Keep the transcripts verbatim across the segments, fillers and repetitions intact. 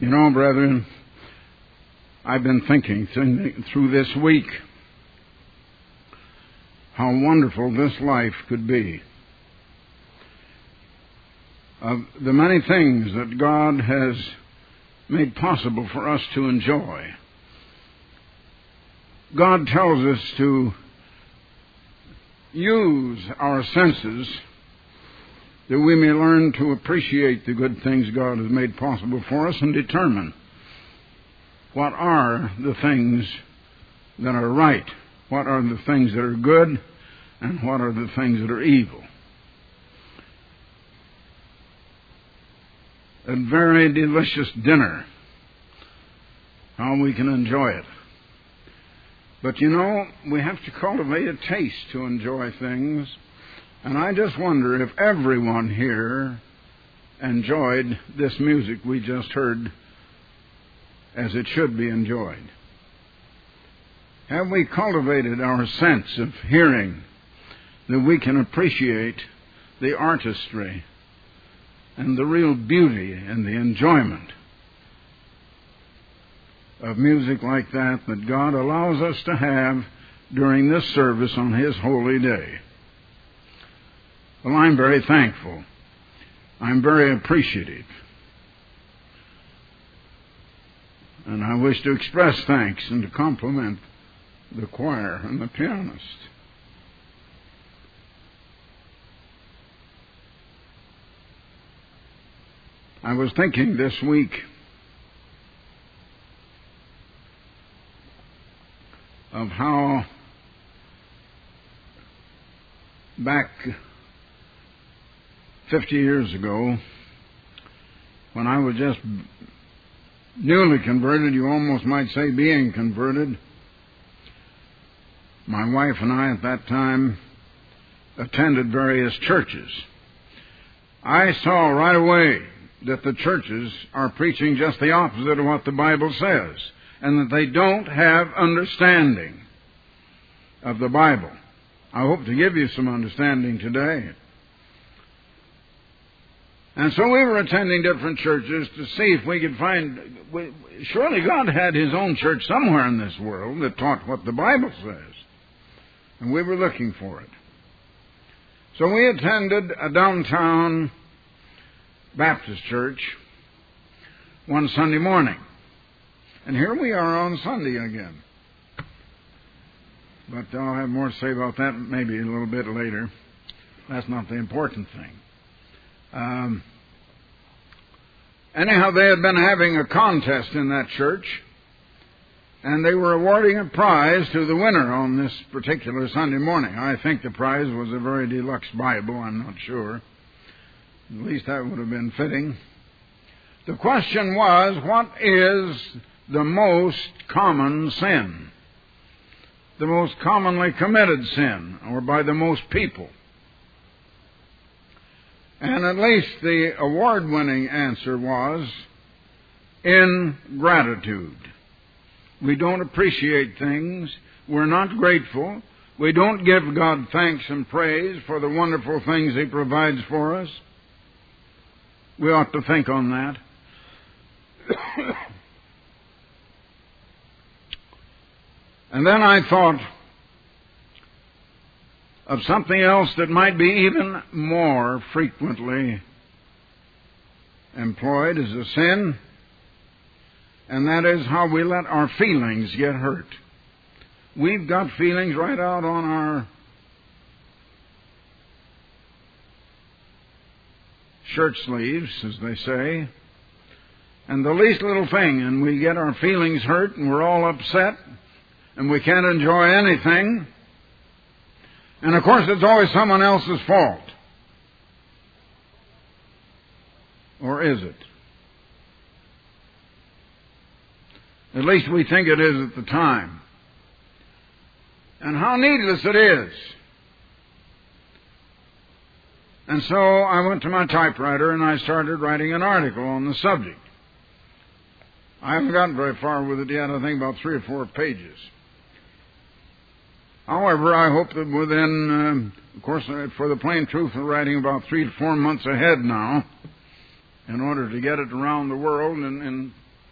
You know, brethren, I've been thinking through this week how wonderful this life could be. Of the many things that God has made possible for us to enjoy. God tells us to use our senses that we may learn to appreciate the good things God has made possible for us and determine what are the things that are right, what are the things that are good, and what are the things that are evil. A very delicious dinner, how we can enjoy it. But you know, we have to cultivate a taste to enjoy things. And I just wonder if everyone here enjoyed this music we just heard as it should be enjoyed. Have we cultivated our sense of hearing that we can appreciate the artistry and the real beauty and the enjoyment of music like that that God allows us to have during this service on His holy day? Well, I'm very thankful. I'm very appreciative. And I wish to express thanks and to compliment the choir and the pianist. I was thinking this week of how back fifty years ago, when I was just newly converted, you almost might say being converted, my wife and I at that time attended various churches. I saw right away that the churches are preaching just the opposite of what the Bible says, and that they don't have understanding of the Bible. I hope to give you some understanding today. And so we were attending different churches to see if we could find... Surely God had His own church somewhere in this world that taught what the Bible says. And we were looking for it. So we attended a downtown Baptist church one Sunday morning. And here we are on Sunday again. But I'll have more to say about that maybe a little bit later. That's not the important thing. Um, anyhow, they had been having a contest in that church, and they were awarding a prize to the winner on this particular Sunday morning. I think the prize was a very deluxe Bible, I'm not sure. At least that would have been fitting. The question was, what is the most common sin? The most commonly committed sin, or by the most people? And at least the award-winning answer was ingratitude. We don't appreciate things. We're not grateful. We don't give God thanks and praise for the wonderful things He provides for us. We ought to think on that. And then I thought of something else that might be even more frequently employed as a sin, and that is how we let our feelings get hurt. We've got feelings right out on our shirt sleeves, as they say, and the least little thing, and we get our feelings hurt, and we're all upset, and we can't enjoy anything. And of course, it's always someone else's fault. Or is it? At least we think it is at the time. And how needless it is. And so I went to my typewriter and I started writing an article on the subject. I haven't gotten very far with it yet. I think about three or four pages. However, I hope that within, uh, of course, for the plain truth, we're writing about three to four months ahead now in order to get it around the world in, in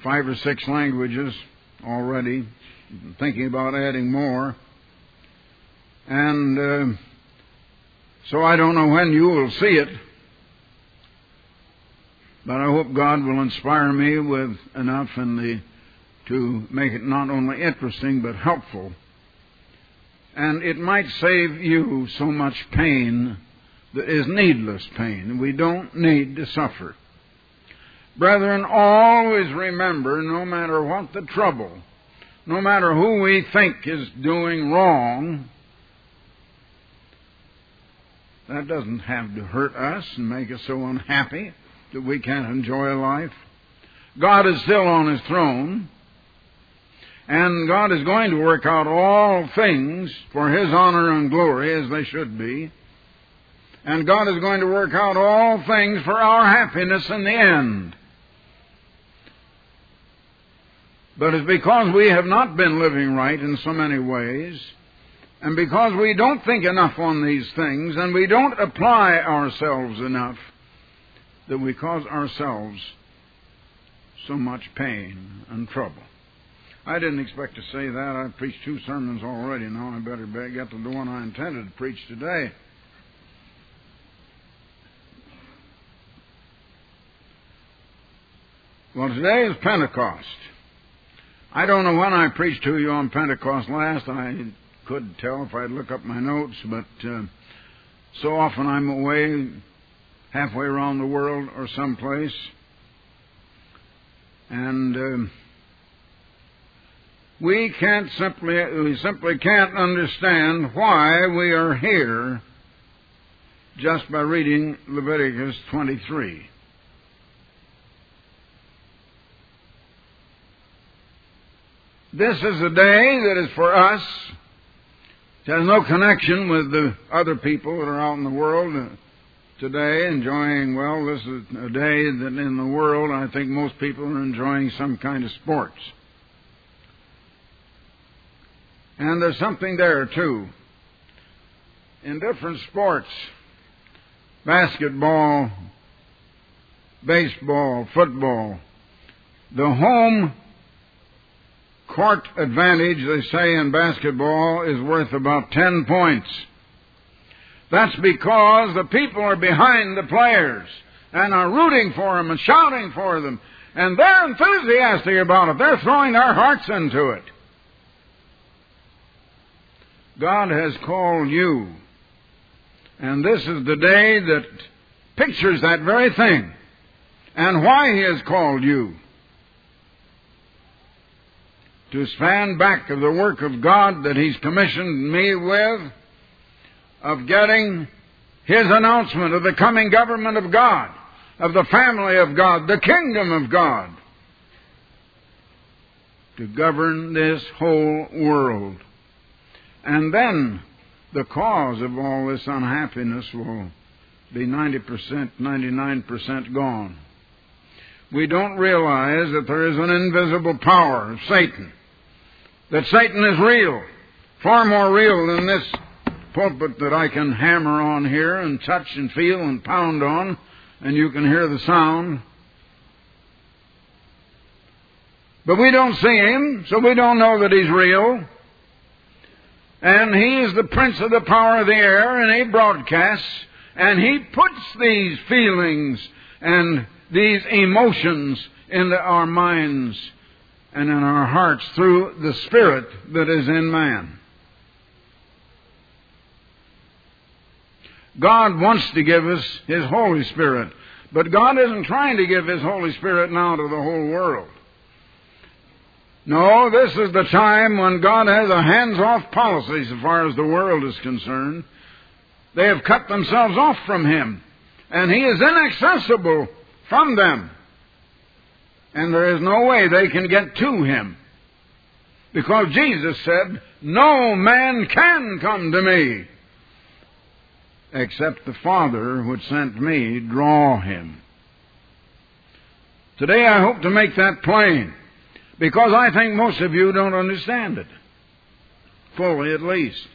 five or six languages already, thinking about adding more. And uh, so I don't know when you will see it, but I hope God will inspire me with enough in the to make it not only interesting but helpful. And it might save you so much pain that is needless pain. We don't need to suffer. Brethren, always remember, no matter what the trouble, no matter who we think is doing wrong, that doesn't have to hurt us and make us so unhappy that we can't enjoy life. God is still on His throne, and God is going to work out all things for His honor and glory as they should be. And God is going to work out all things for our happiness in the end. But it's because we have not been living right in so many ways, and because we don't think enough on these things, and we don't apply ourselves enough, that we cause ourselves so much pain and trouble. I didn't expect to say that. I've preached two sermons already. Now I better get to the one I intended to preach today. Well, today is Pentecost. I don't know when I preached to you on Pentecost last. I could tell if I'd look up my notes, but uh, so often I'm away halfway around the world or someplace, and uh, we can't simply we simply can't understand why we are here just by reading Leviticus twenty-three. This is a day that is for us. It has no connection with the other people that are out in the world today enjoying, well, this is a day that in the world I think most people are enjoying some kind of sports. And there's something there, too. In different sports, basketball, baseball, football, the home court advantage, they say in basketball, is worth about ten points. That's because the people are behind the players and are rooting for them and shouting for them. And they're enthusiastic about it. They're throwing their hearts into it. God has called you. And this is the day that pictures that very thing and why He has called you. To stand back of the work of God that He's commissioned me with, of getting His announcement of the coming government of God, of the family of God, the kingdom of God, to govern this whole world. And then the cause of all this unhappiness will be ninety percent, ninety-nine percent gone. We don't realize that there is an invisible power of Satan, that Satan is real, far more real than this pulpit that I can hammer on here and touch and feel and pound on, and you can hear the sound. But we don't see him, so we don't know that he's real. And he is the prince of the power of the air, and he broadcasts, and he puts these feelings and these emotions into our minds and in our hearts through the Spirit that is in man. God wants to give us His Holy Spirit, but God isn't trying to give His Holy Spirit now to the whole world. No, this is the time when God has a hands-off policy as far as the world is concerned. They have cut themselves off from Him, and He is inaccessible from them. And there is no way they can get to Him. Because Jesus said, "No man can come to me, except the Father which sent me draw him." Today I hope to make that plain, because I think most of you don't understand it, fully at least,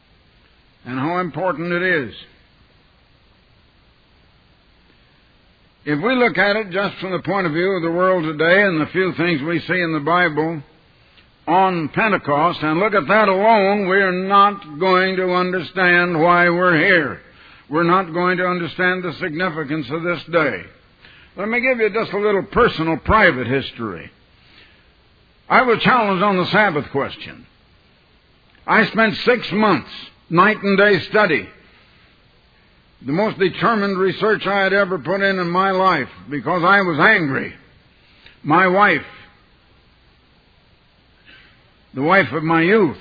and how important it is. If we look at it just from the point of view of the world today and the few things we see in the Bible on Pentecost, and look at that alone, we're not going to understand why we're here. We're not going to understand the significance of this day. Let me give you just a little personal, private history. I was challenged on the Sabbath question. I spent six months, night and day study. The most determined research I had ever put in in my life, because I was angry. My wife, the wife of my youth,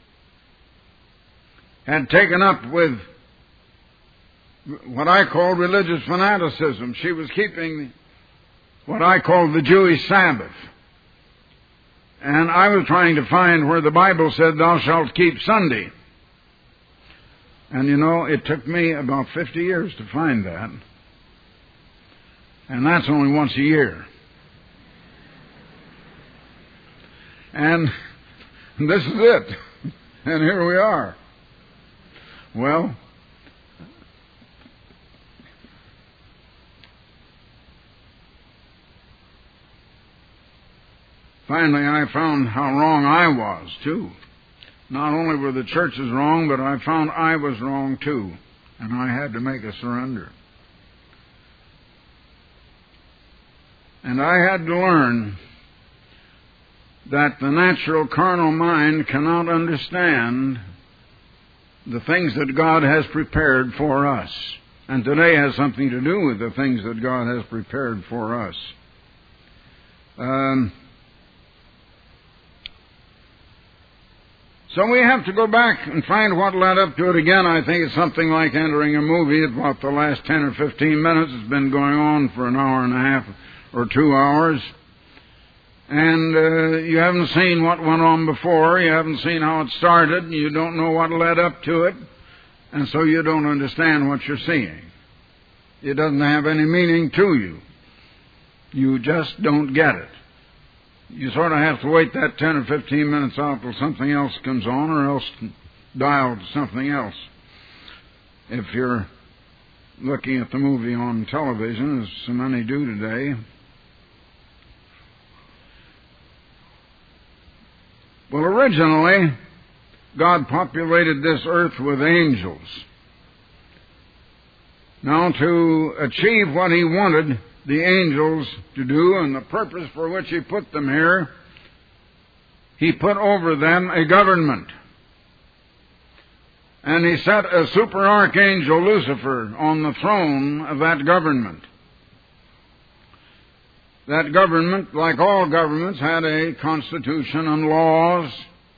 had taken up with what I called religious fanaticism. She was keeping what I called the Jewish Sabbath. And I was trying to find where the Bible said, "Thou shalt keep Sunday." And you know, it took me about fifty years to find that. And that's only once a year. And this is it. And here we are. Well, finally I found how wrong I was, too. Not only were the churches wrong, but I found I was wrong too, and I had to make a surrender. And I had to learn that the natural carnal mind cannot understand the things that God has prepared for us. And today has something to do with the things that God has prepared for us. Um... So we have to go back and find what led up to it again. I think it's something like entering a movie. About the last ten or fifteen minutes. It's been going on for an hour and a half or two hours. And uh, you haven't seen what went on before. You haven't seen how it started. You don't know what led up to it. And so you don't understand what you're seeing. It doesn't have any meaning to you. You just don't get it. You sort of have to wait that ten or fifteen minutes out till something else comes on, or else dial to something else. If you're looking at the movie on television, as so many do today. Well, originally, God populated this earth with angels. Now, to achieve what He wanted the angels to do, and the purpose for which He put them here, He put over them a government. And He set a super archangel, Lucifer, on the throne of that government. That government, like all governments, had a constitution and laws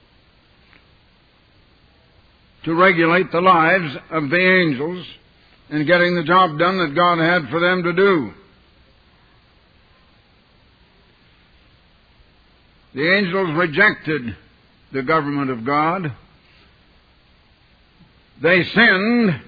to regulate the lives of the angels in getting the job done that God had for them to do. The angels rejected the government of God. They sinned,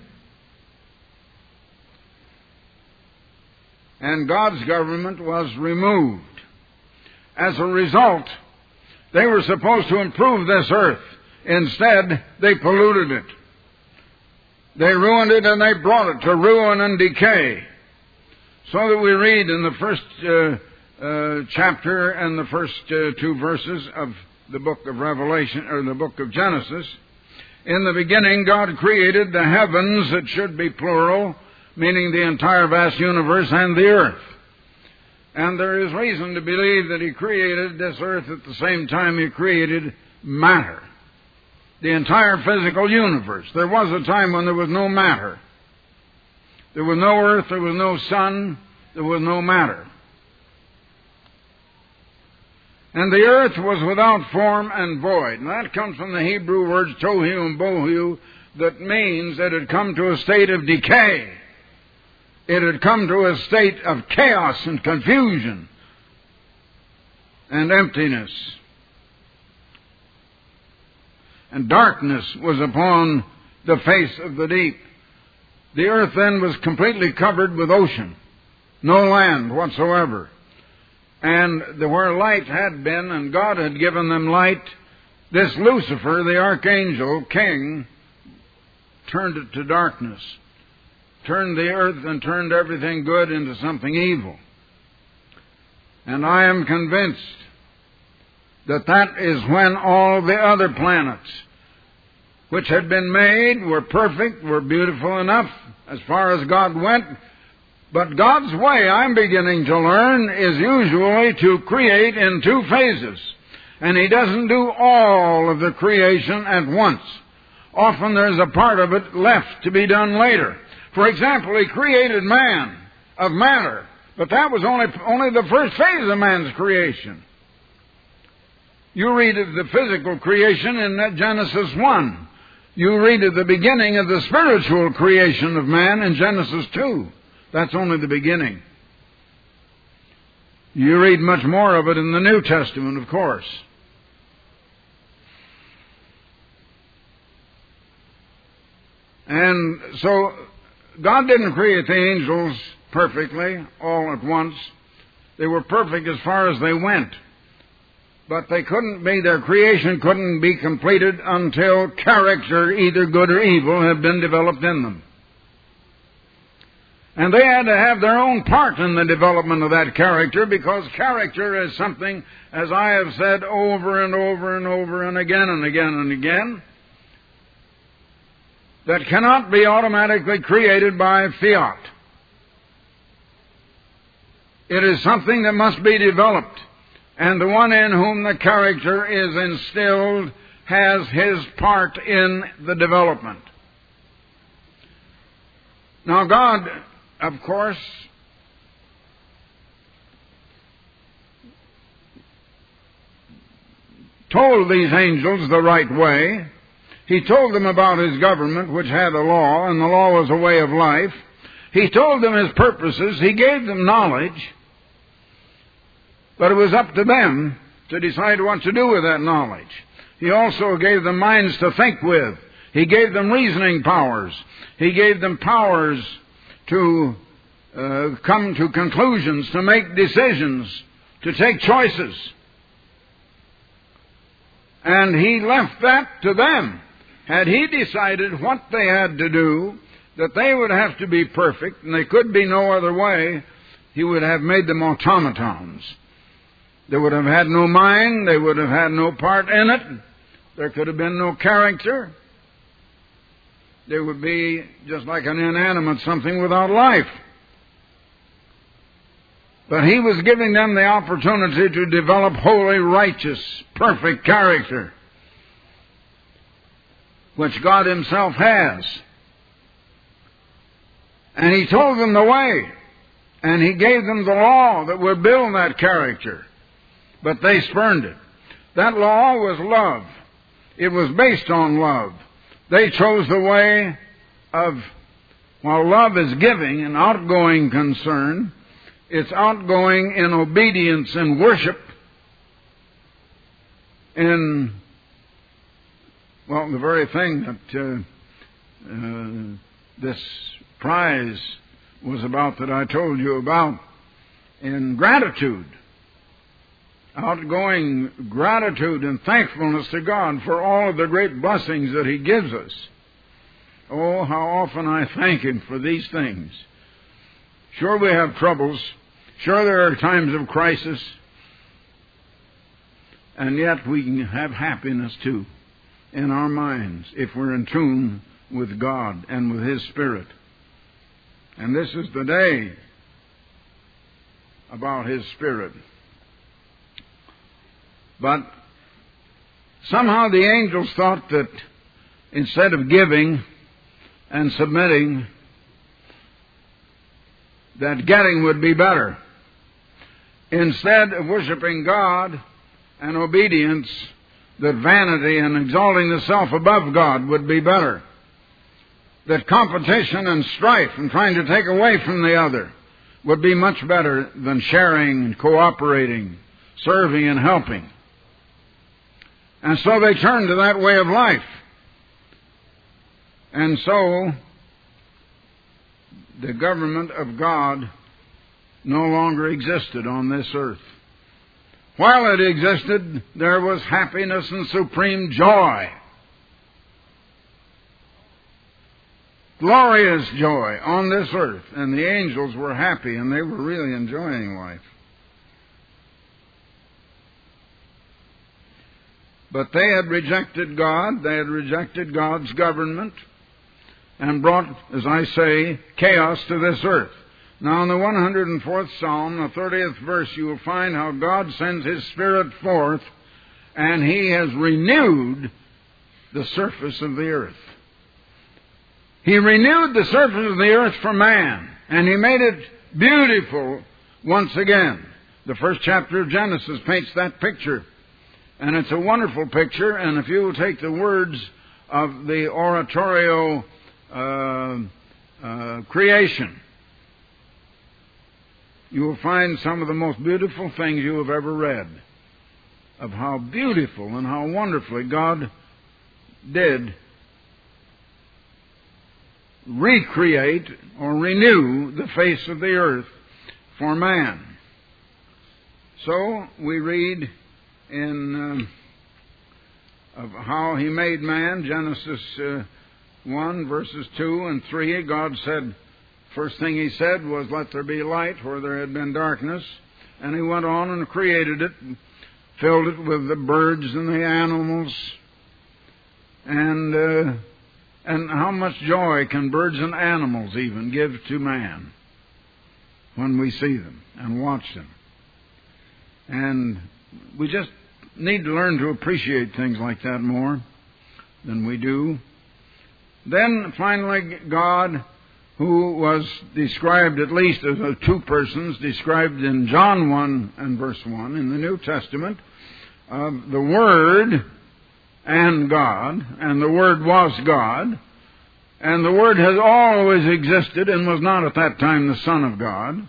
and God's government was removed. As a result, they were supposed to improve this earth. Instead, they polluted it. They ruined it, and they brought it to ruin and decay. So that we read in the first uh, Uh, chapter and the first uh, two verses of the book of Revelation, or the book of Genesis. In the beginning, God created the heavens, it should be plural, meaning the entire vast universe, and the earth. And there is reason to believe that He created this earth at the same time He created matter. The entire physical universe. There was a time when there was no matter. There was no earth, there was no sun, there was no matter. And the earth was without form and void. And that comes from the Hebrew words tohu and bohu, that means that it had come to a state of decay. It had come to a state of chaos and confusion and emptiness. And darkness was upon the face of the deep. The earth then was completely covered with ocean. No land whatsoever. And the, where light had been, and God had given them light, this Lucifer, the archangel king, turned it to darkness, turned the earth and turned everything good into something evil. And I am convinced that that is when all the other planets which had been made were perfect, were beautiful enough as far as God went. But God's way, I'm beginning to learn, is usually to create in two phases. And He doesn't do all of the creation at once. Often there's a part of it left to be done later. For example, He created man of matter, but that was only, only the first phase of man's creation. You read of the physical creation in Genesis one. You read of the beginning of the spiritual creation of man in Genesis two. That's only the beginning. You read much more of it in the New Testament, of course. And so, God didn't create the angels perfectly all at once. They were perfect as far as they went. But they couldn't be, their creation couldn't be completed until character, either good or evil, had been developed in them. And they had to have their own part in the development of that character, because character is something, as I have said over and over and over and again and again and again, that cannot be automatically created by fiat. It is something that must be developed. And the one in whom the character is instilled has his part in the development. Now God, of course, told these angels the right way. He told them about His government, which had a law, and the law was a way of life. He told them His purposes. He gave them knowledge. But it was up to them to decide what to do with that knowledge. He also gave them minds to think with. He gave them reasoning powers. He gave them powers to uh, come to conclusions, to make decisions, to take choices. And He left that to them. Had He decided what they had to do, that they would have to be perfect, and they could be no other way, He would have made them automatons. They would have had no mind. They would have had no part in it. There could have been no character. They would be just like an inanimate something without life. But He was giving them the opportunity to develop holy, righteous, perfect character, which God Himself has. And He told them the way. And He gave them the law that would build that character. But they spurned it. That law was love. It was based on love. They chose the way of, while love is giving and outgoing concern, it's outgoing in obedience and worship, in, well, the very thing that uh, uh, this prize was about that I told you about, in gratitude. Outgoing gratitude and thankfulness to God for all of the great blessings that He gives us. Oh, how often I thank Him for these things. Sure, we have troubles. Sure, there are times of crisis. And yet we can have happiness too in our minds if we're in tune with God and with His Spirit. And this is the day about His Spirit. But somehow the angels thought that instead of giving and submitting, that getting would be better. Instead of worshiping God and obedience, that vanity and exalting the self above God would be better. That competition and strife and trying to take away from the other would be much better than sharing and cooperating, serving and helping. And so they turned to that way of life. And so the government of God no longer existed on this earth. While it existed, there was happiness and supreme joy. glorious joy on this earth. And the angels were happy, and they were really enjoying life. But they had rejected God. They had rejected God's government and brought, as I say, chaos to this earth. Now in the one hundred fourth Psalm, the thirtieth verse, you will find how God sends His Spirit forth, and He has renewed the surface of the earth. He renewed the surface of the earth for man, and He made it beautiful once again. The first chapter of Genesis paints that picture. And it's a wonderful picture, and if you will take the words of the oratorio uh, uh, creation, you will find some of the most beautiful things you have ever read of how beautiful and how wonderfully God did recreate or renew the face of the earth for man. So we read in uh, of how He made man, Genesis uh, one, verses two and three, God said, first thing He said was, let there be light where there had been darkness. And He went on and created it, and filled it with the birds and the animals. And, uh, and how much joy can birds and animals even give to man when we see them and watch them. And we just need to learn to appreciate things like that more than we do. Then, finally, God, who was described at least as two persons, described in John one and verse one in the New Testament, of uh, the Word and God, and the Word was God, and the Word has always existed and was not at that time the Son of God,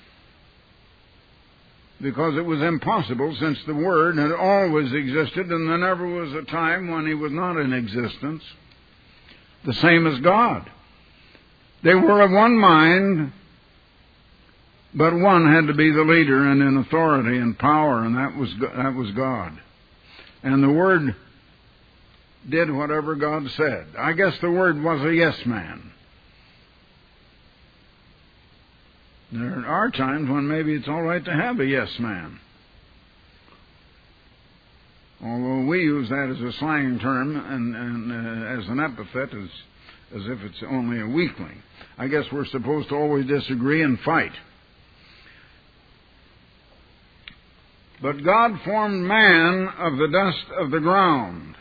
because it was impossible, since the Word had always existed and there never was a time when He was not in existence, the same as God. They were of one mind, but one had to be the leader and in authority and power, and that was that was God. And the Word did whatever God said. I guess the Word was a yes man. There are times when maybe it's all right to have a yes man. Although we use that as a slang term and, and uh, as an epithet, as, as if it's only a weakling. I guess we're supposed to always disagree and fight. But God formed man of the dust of the ground.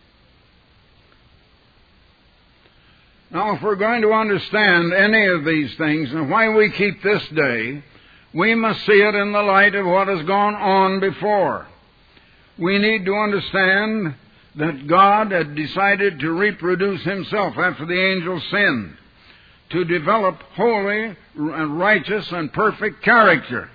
Now, if we're going to understand any of these things and why we keep this day, we must see it in the light of what has gone on before. We need to understand that God had decided to reproduce Himself after the angels sinned, to develop holy and righteous and perfect character.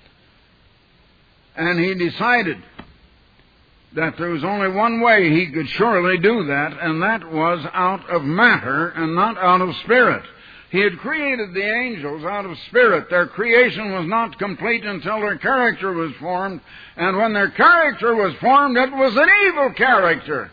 And He decided that there was only one way He could surely do that, and that was out of matter and not out of spirit. He had created the angels out of spirit. Their creation was not complete until their character was formed, and when their character was formed, it was an evil character.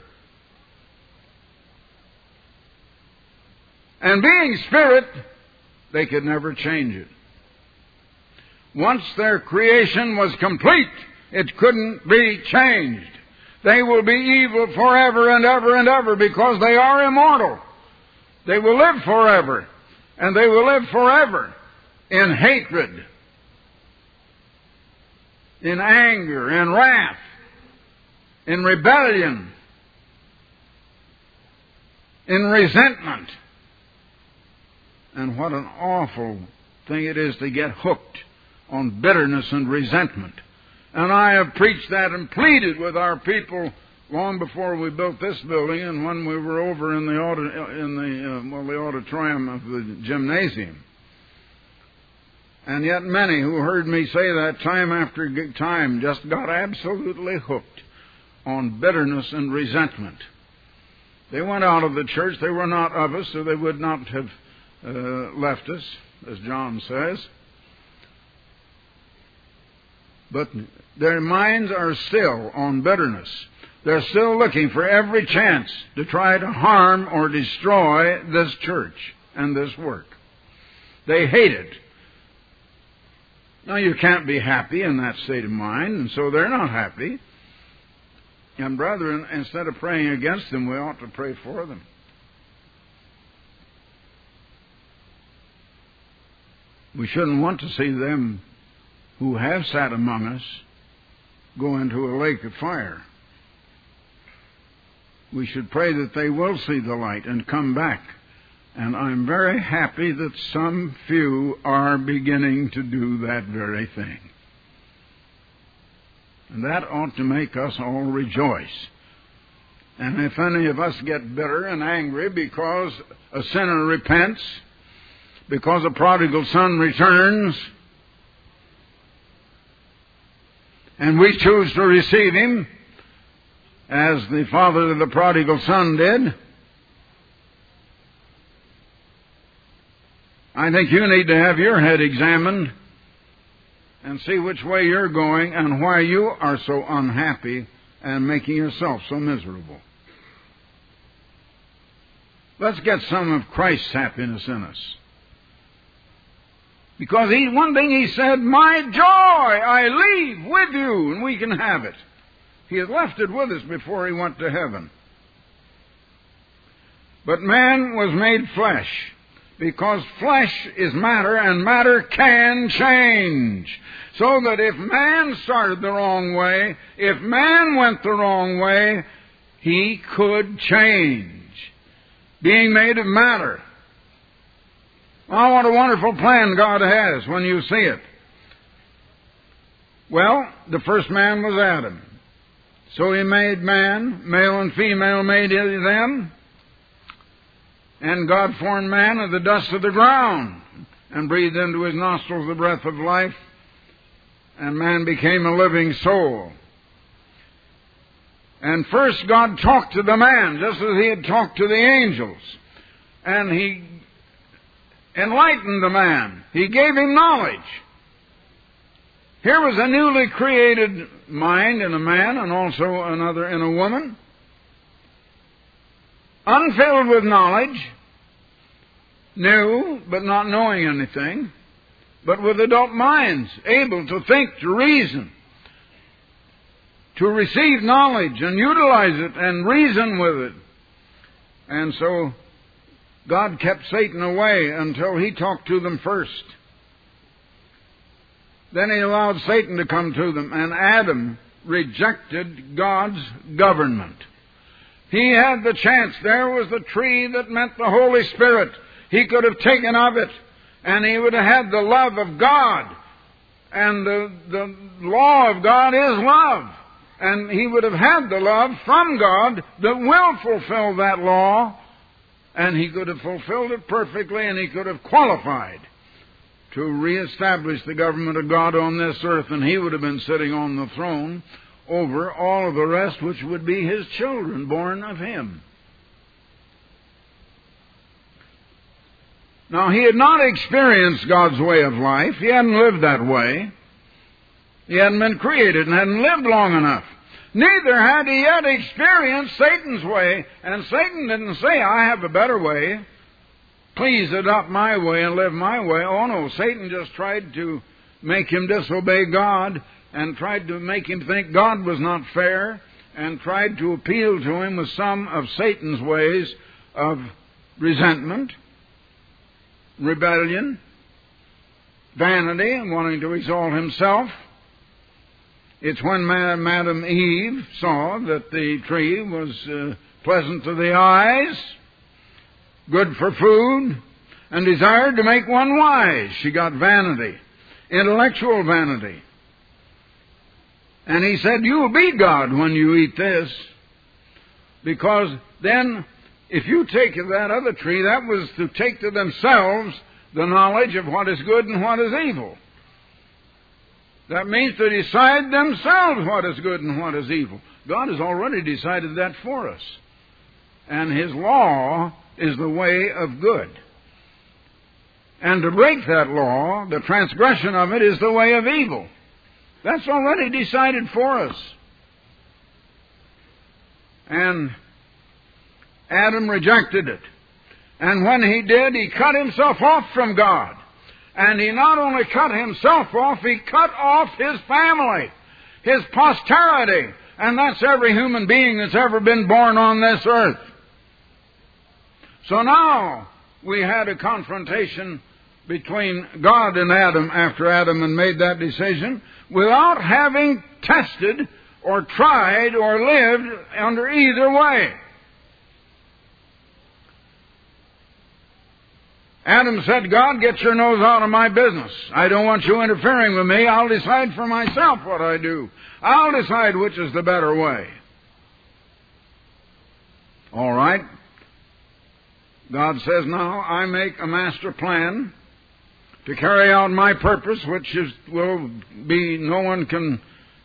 And being spirit, they could never change it. Once their creation was complete, it couldn't be changed. They will be evil forever and ever and ever because they are immortal. They will live forever. And they will live forever in hatred, in anger, in wrath, in rebellion, in resentment. And what an awful thing it is to get hooked on bitterness and resentment. And I have preached that and pleaded with our people long before we built this building, and when we were over in the audi- in the uh, well, the auditorium of the gymnasium. And yet many who heard me say that time after time just got absolutely hooked on bitterness and resentment. They went out of the church. They were not of us, so they would not have uh, left us, as John says. But their minds are still on bitterness. They're still looking for every chance to try to harm or destroy this church. and this work. They hate it. Now, you can't be happy in that state of mind, and so they're not happy. And brethren, instead of praying against them, we ought to pray for them. We shouldn't want to see them who have sat among us go into a lake of fire. We should pray that they will see the light and come back. And I'm very happy that some few are beginning to do that very thing. And that ought to make us all rejoice. And if any of us get bitter and angry because a sinner repents, because a prodigal son returns, and we choose to receive him, as the father of the prodigal son did, I think you need to have your head examined and see which way you're going and why you are so unhappy and making yourself so miserable. Let's get some of Christ's happiness in us. Because he, one thing he said, my joy I leave with you, and we can have it. He had left it with us before he went to heaven. But man was made flesh, because flesh is matter, and matter can change. So that if man started the wrong way, if man went the wrong way, he could change, being made of matter. Oh, what a wonderful plan God has when you see it. Well, the first man was Adam. So he made man, male and female made them. And God formed man of the dust of the ground and breathed into his nostrils the breath of life. And man became a living soul. And first God talked to the man just as he had talked to the angels. And he enlightened the man. He gave him knowledge. Here was a newly created mind in a man and also another in a woman, unfilled with knowledge, new but not knowing anything, but with adult minds, able to think, to reason, to receive knowledge and utilize it and reason with it. And so God kept Satan away until he talked to them first. Then he allowed Satan to come to them, and Adam rejected God's government. He had the chance. There was the tree that meant the Holy Spirit. He could have taken of it, and he would have had the love of God. And the, the law of God is love. And he would have had the love from God that will fulfill that law. And he could have fulfilled it perfectly, and he could have qualified to reestablish the government of God on this earth, and he would have been sitting on the throne over all of the rest, which would be his children born of him. Now, he had not experienced God's way of life. He hadn't lived that way. He hadn't been created and hadn't lived long enough. Neither had he yet experienced Satan's way, and Satan didn't say, I have a better way. Please adopt my way and live my way. Oh no, Satan just tried to make him disobey God and tried to make him think God was not fair and tried to appeal to him with some of Satan's ways of resentment, rebellion, vanity, and wanting to exalt himself. It's when Madam Eve saw that the tree was uh, pleasant to the eyes, good for food, and desired to make one wise. She got vanity, intellectual vanity. And he said, you will be God when you eat this. Because then, if you take of that other tree, that was to take to themselves the knowledge of what is good and what is evil. That means to decide themselves what is good and what is evil. God has already decided that for us. And his law is the way of good. And to break that law, the transgression of it, is the way of evil. That's already decided for us. And Adam rejected it. And when he did, he cut himself off from God. And he not only cut himself off, he cut off his family, his posterity. And that's every human being that's ever been born on this earth. So now we had a confrontation between God and Adam after Adam had made that decision without having tested or tried or lived under either way. Adam said, God, get your nose out of my business. I don't want you interfering with me. I'll decide for myself what I do. I'll decide which is the better way. All right. God says, now I make a master plan to carry out my purpose, which is, will be, no one can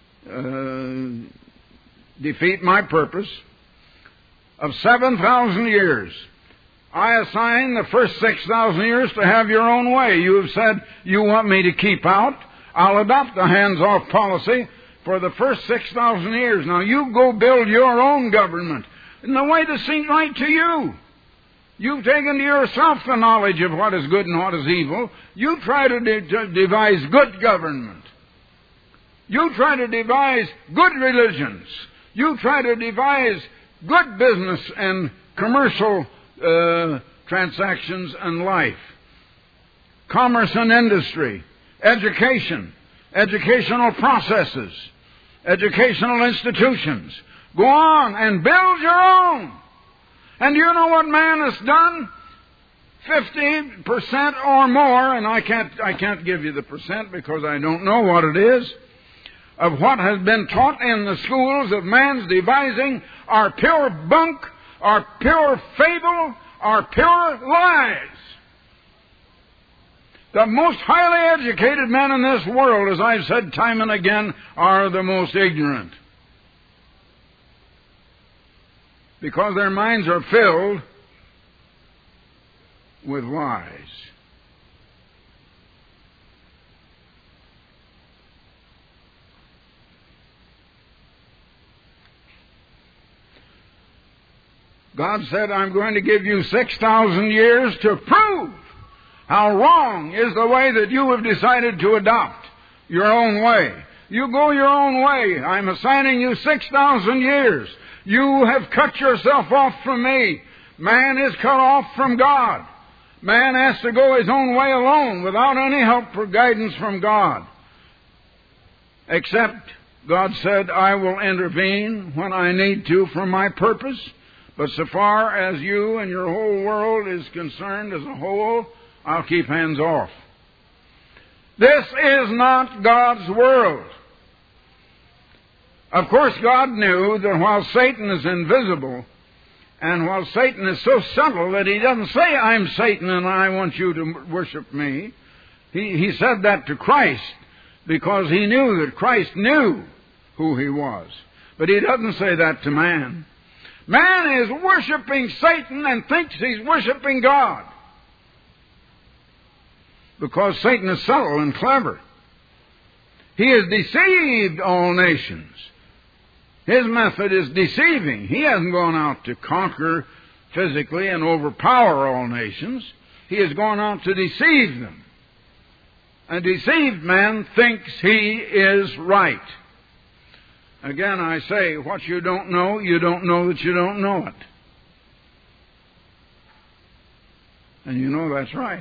uh, defeat my purpose, of seven thousand years. I assign the first six thousand years to have your own way. You have said you want me to keep out. I'll adopt the hands-off policy for the first six thousand years. Now you go build your own government in the way that seems right to you. You've taken to yourself the knowledge of what is good and what is evil. You try to, de- to devise good government. You try to devise good religions. You try to devise good business and commercial uh, transactions and life. Commerce and industry. Education. Educational processes. Educational institutions. Go on and build your own. And do you know what man has done? Fifty percent or more, and I can't I can't give you the percent because I don't know what it is, of what has been taught in the schools of man's devising are pure bunk, are pure fable, are pure lies. The most highly educated men in this world, as I've said time and again, are the most ignorant. Because their minds are filled with lies. God said, I'm going to give you six thousand years to prove how wrong is the way that you have decided to adopt your own way. You go your own way. I'm assigning you six thousand years. You have cut yourself off from me. Man is cut off from God. Man has to go his own way alone without any help or guidance from God. Except, God said, I will intervene when I need to for my purpose. But so far as you and your whole world is concerned as a whole, I'll keep hands off. This is not God's world. Of course, God knew that while Satan is invisible, and while Satan is so subtle that he doesn't say, I'm Satan and I want you to worship me, he, he said that to Christ because he knew that Christ knew who he was. But he doesn't say that to man. Man is worshiping Satan and thinks he's worshiping God. Because Satan is subtle and clever. He has deceived all nations. His method is deceiving. He hasn't gone out to conquer physically and overpower all nations. He has gone out to deceive them. A deceived man thinks he is right. Again, I say, what you don't know, you don't know that you don't know it. And you know that's right.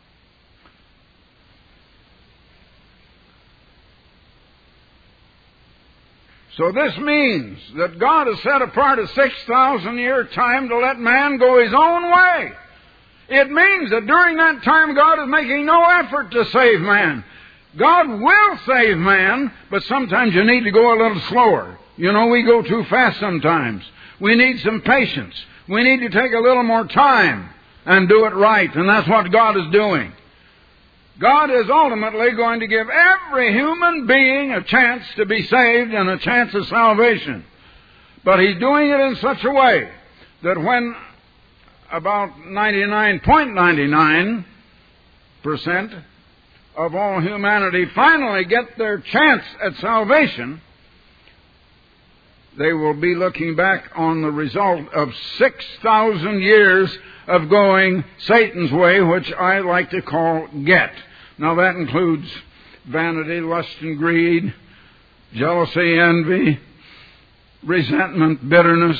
So this means that God has set apart a six thousand year time to let man go his own way. It means that during that time God is making no effort to save man. God will save man, but sometimes you need to go a little slower. You know, we go too fast sometimes. We need some patience. We need to take a little more time and do it right, and that's what God is doing. God is ultimately going to give every human being a chance to be saved and a chance of salvation. But He's doing it in such a way that when about ninety-nine point nine nine percent of all humanity finally get their chance at salvation, they will be looking back on the result of six thousand years of going Satan's way, which I like to call get. Now that includes vanity, lust and greed, jealousy, envy, resentment, bitterness,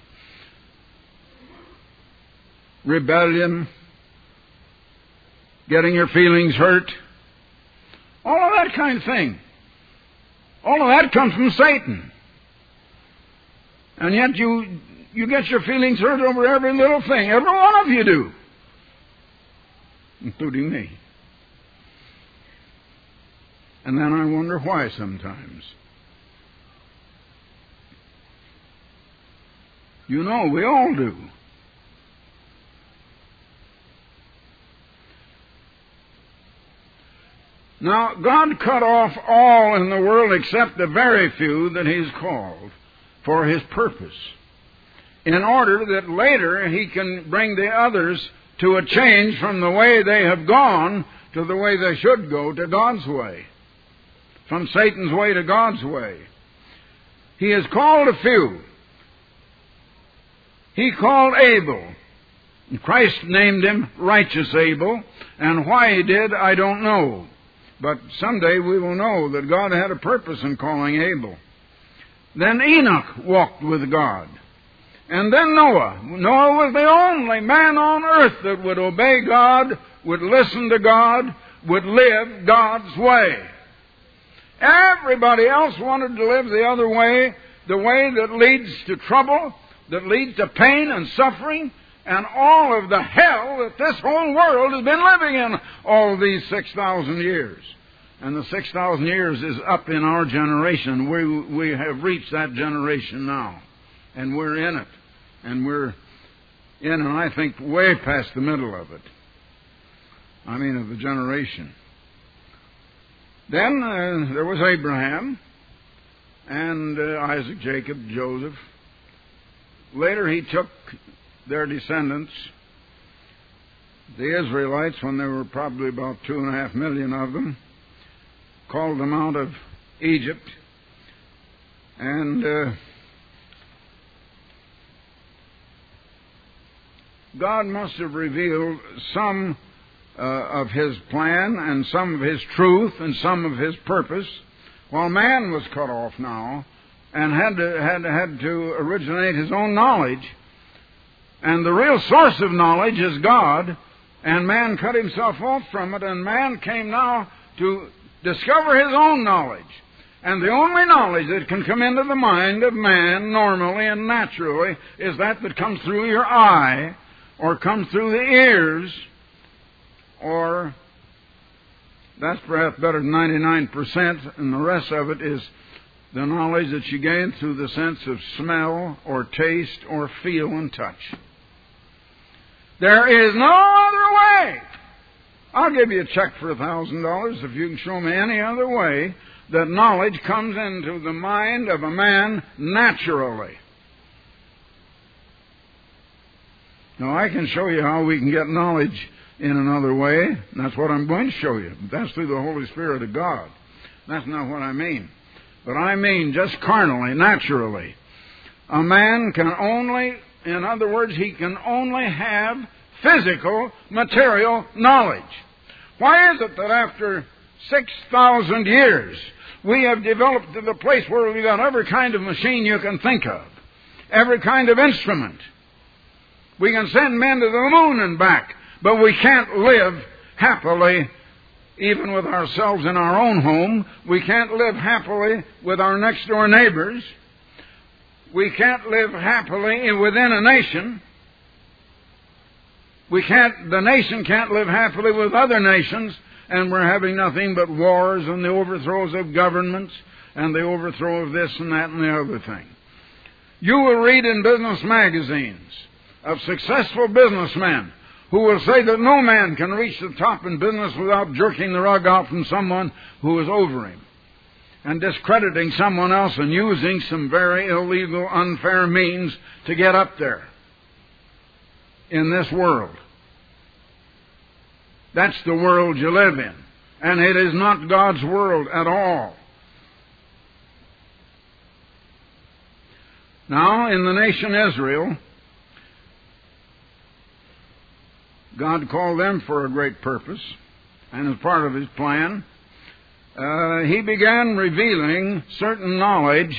rebellion, getting your feelings hurt, all of that kind of thing. All of that comes from Satan. And yet you you get your feelings hurt over every little thing. Every one of you do. Including me. And then I wonder why sometimes. You know, we all do. Now, God cut off all in the world except the very few that He's called for His purpose, in order that later He can bring the others to a change from the way they have gone to the way they should go, to God's way. From Satan's way to God's way. He has called a few. He called Abel. Christ named him Righteous Abel, and why He did, I don't know. But someday we will know that God had a purpose in calling Abel. Then Enoch walked with God. And then Noah. Noah was the only man on earth that would obey God, would listen to God, would live God's way. Everybody else wanted to live the other way, the way that leads to trouble, that leads to pain and suffering, and all of the hell that this whole world has been living in all these six thousand years. And the six thousand years is up in our generation. We, we have reached that generation now. And we're in it. And we're in, and I think, way past the middle of it. I mean, of the generation. Then uh, there was Abraham, and uh, Isaac, Jacob, Joseph. Later he took their descendants, the Israelites, when there were probably about two and a half million of them, called them out of Egypt, and uh, God must have revealed some uh, of His plan and some of His truth and some of His purpose, while man was cut off now and had to, had, had to originate his own knowledge. And the real source of knowledge is God, and man cut himself off from it, and man came now to discover his own knowledge. And the only knowledge that can come into the mind of man normally and naturally is that that comes through your eye, or comes through the ears, or that's perhaps better than ninety-nine percent, and the rest of it is the knowledge that you gain through the sense of smell, or taste, or feel and touch. There is no other way. I'll give you a check for a thousand dollars if you can show me any other way that knowledge comes into the mind of a man naturally. Now, I can show you how we can get knowledge in another way, and that's what I'm going to show you. That's through the Holy Spirit of God. That's not what I mean. But I mean just carnally, naturally. A man can only, in other words, he can only have physical, material knowledge. Why is it that after six thousand years we have developed to the place where we've got every kind of machine you can think of, every kind of instrument? We can send men to the moon and back, but we can't live happily even with ourselves in our own home. We can't live happily with our next door neighbors. We can't live happily within a nation. We can't, the nation can't live happily with other nations, and we're having nothing but wars and the overthrows of governments and the overthrow of this and that and the other thing. You will read in business magazines of successful businessmen who will say that no man can reach the top in business without jerking the rug out from someone who is over him and discrediting someone else and using some very illegal, unfair means to get up there in this world. That's the world you live in, and it is not God's world at all. Now, in the nation Israel, God called them for a great purpose, and as part of His plan, uh, He began revealing certain knowledge,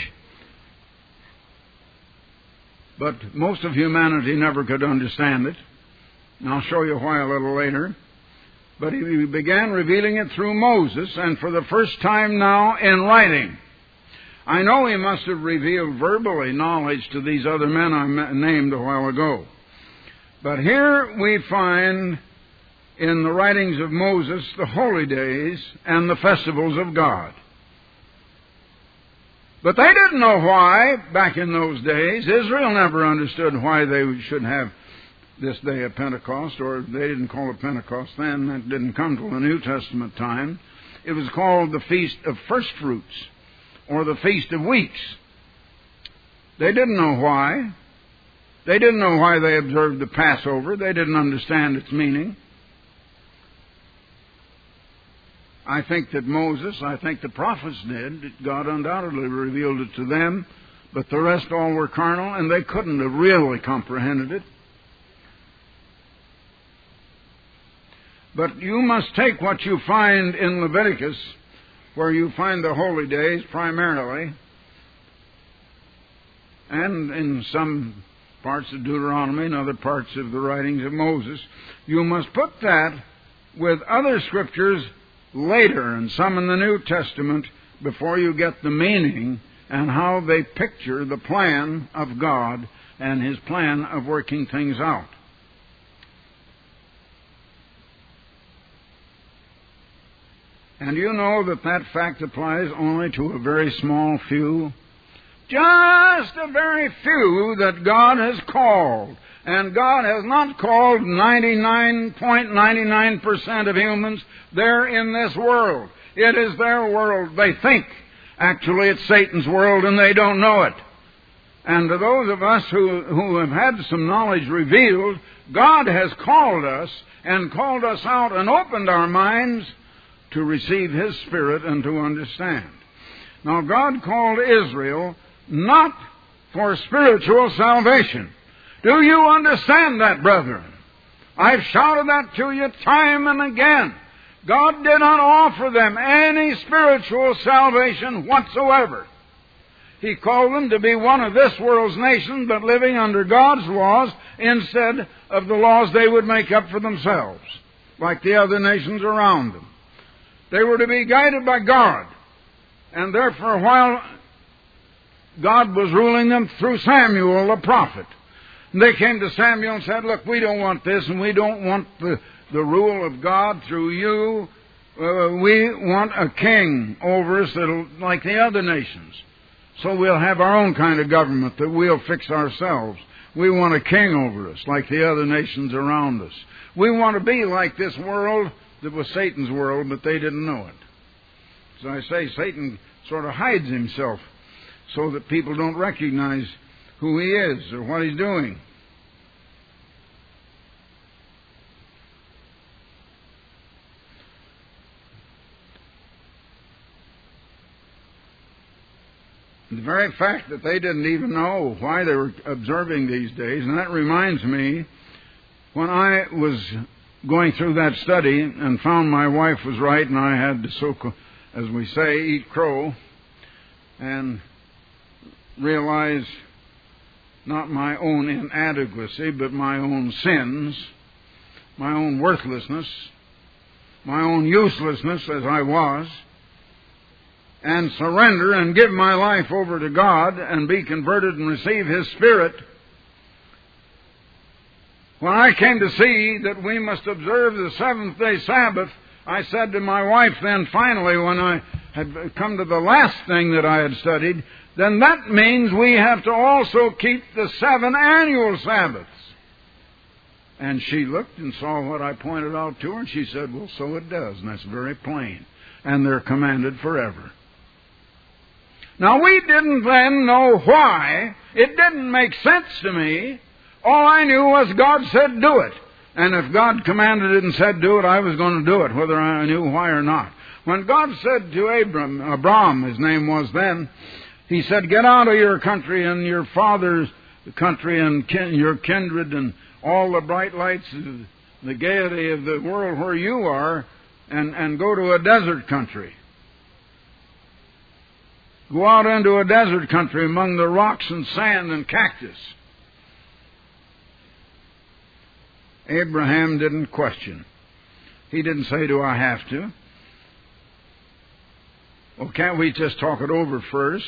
but most of humanity never could understand it. And I'll show you why a little later. But He began revealing it through Moses, and for the first time now in writing. I know He must have revealed verbally knowledge to these other men I named a while ago. But here we find in the writings of Moses the holy days and the festivals of God. But they didn't know why back in those days. Israel never understood why they should have this day of Pentecost, or they didn't call it Pentecost then. That didn't come till the New Testament time. It was called the Feast of First Fruits, or the Feast of Weeks. They didn't know why. They didn't know why they observed the Passover. They didn't understand its meaning. I think that Moses, I think the prophets did. God undoubtedly revealed it to them, but the rest all were carnal, and they couldn't have really comprehended it. But you must take what you find in Leviticus, where you find the holy days primarily, and in some parts of Deuteronomy and other parts of the writings of Moses. You must put that with other scriptures later, and some in the New Testament, before you get the meaning and how they picture the plan of God and His plan of working things out. And you know that that fact applies only to a very small few. Just a very few that God has called. And God has not called ninety-nine point nine nine percent of humans. They're in this world. It is their world. They think, actually, it's Satan's world, and they don't know it. And to those of us who, who have had some knowledge revealed, God has called us and called us out and opened our minds to receive His Spirit and to understand. Now, God called Israel not for spiritual salvation. Do you understand that, brethren? I've shouted that to you time and again. God did not offer them any spiritual salvation whatsoever. He called them to be one of this world's nations, but living under God's laws instead of the laws they would make up for themselves, like the other nations around them. They were to be guided by God. And there for a while, God was ruling them through Samuel, the prophet. And they came to Samuel and said, look, we don't want this, and we don't want the, the rule of God through you. Uh, we want a king over us that'll, like the other nations. So we'll have our own kind of government that we'll fix ourselves. We want a king over us, like the other nations around us. We want to be like this world that was Satan's world, but they didn't know it. So I say Satan sort of hides himself so that people don't recognize who he is or what he's doing. The very fact that they didn't even know why they were observing these days, and that reminds me, when I was going through that study and found my wife was right and I had to, so, as we say, eat crow, and realize not my own inadequacy, but my own sins, my own worthlessness, my own uselessness as I was, and surrender and give my life over to God and be converted and receive His Spirit. When I came to see that we must observe the seventh day Sabbath, I said to my wife then finally, when I had come to the last thing that I had studied, then that means we have to also keep the seven annual Sabbaths. And she looked and saw what I pointed out to her, and she said, well, so it does, and that's very plain. And they're commanded forever. Now, we didn't then know why. It didn't make sense to me. All I knew was God said do it. And if God commanded it and said do it, I was going to do it, whether I knew why or not. When God said to Abram, Abram, his name was then, He said, get out of your country and your father's country and kin- your kindred and all the bright lights, the gaiety of the world where you are, and, and go to a desert country. Go out into a desert country among the rocks and sand and cactus. Abraham didn't question. He didn't say, do I have to? Well, can't we just talk it over first?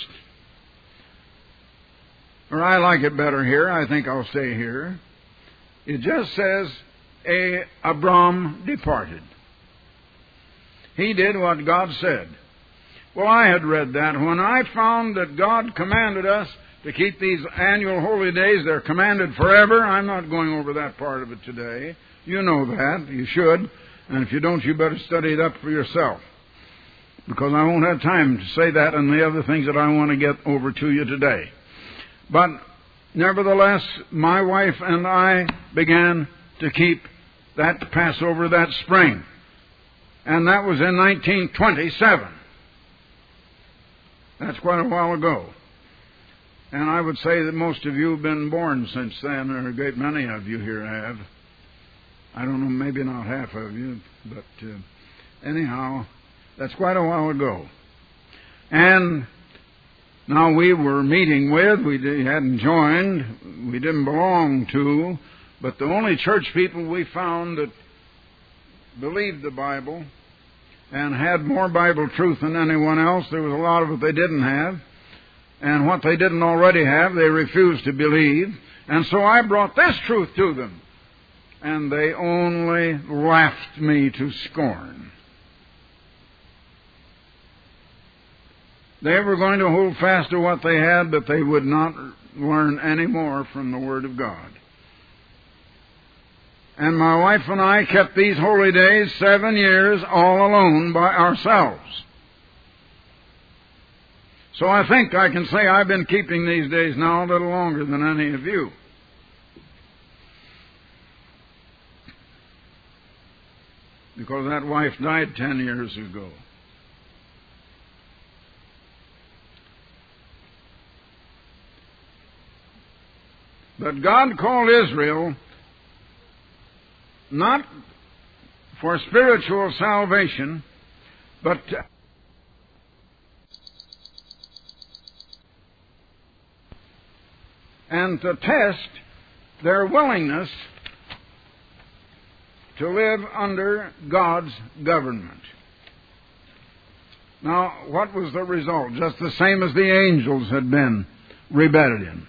Or I like it better here. I think I'll stay here. It just says, A- Abram departed. He did what God said. Well, I had read that. When I found that God commanded us to keep these annual holy days, they're commanded forever. I'm not going over that part of it today. You know that. You should. And if you don't, you better study it up for yourself. Because I won't have time to say that and the other things that I want to get over to you today. But nevertheless, my wife and I began to keep that Passover that spring. And that was in nineteen twenty-seven. That's quite a while ago. And I would say that most of you have been born since then, or a great many of you here have. I don't know, maybe not half of you, but uh, anyhow, that's quite a while ago. And now we were meeting with, we hadn't joined, we didn't belong to, but the only church people we found that believed the Bible and had more Bible truth than anyone else. There was a lot of it they didn't have. And what they didn't already have, they refused to believe. And so I brought this truth to them. And they only laughed me to scorn. They were going to hold fast to what they had, but they would not learn any more from the Word of God. And my wife and I kept these holy days seven years all alone by ourselves. So I think I can say I've been keeping these days now a little longer than any of you. Because that wife died ten years ago. But God called Israel not for spiritual salvation, but to and to test their willingness to live under God's government. Now, what was the result? Just the same as the angels had been rebellion.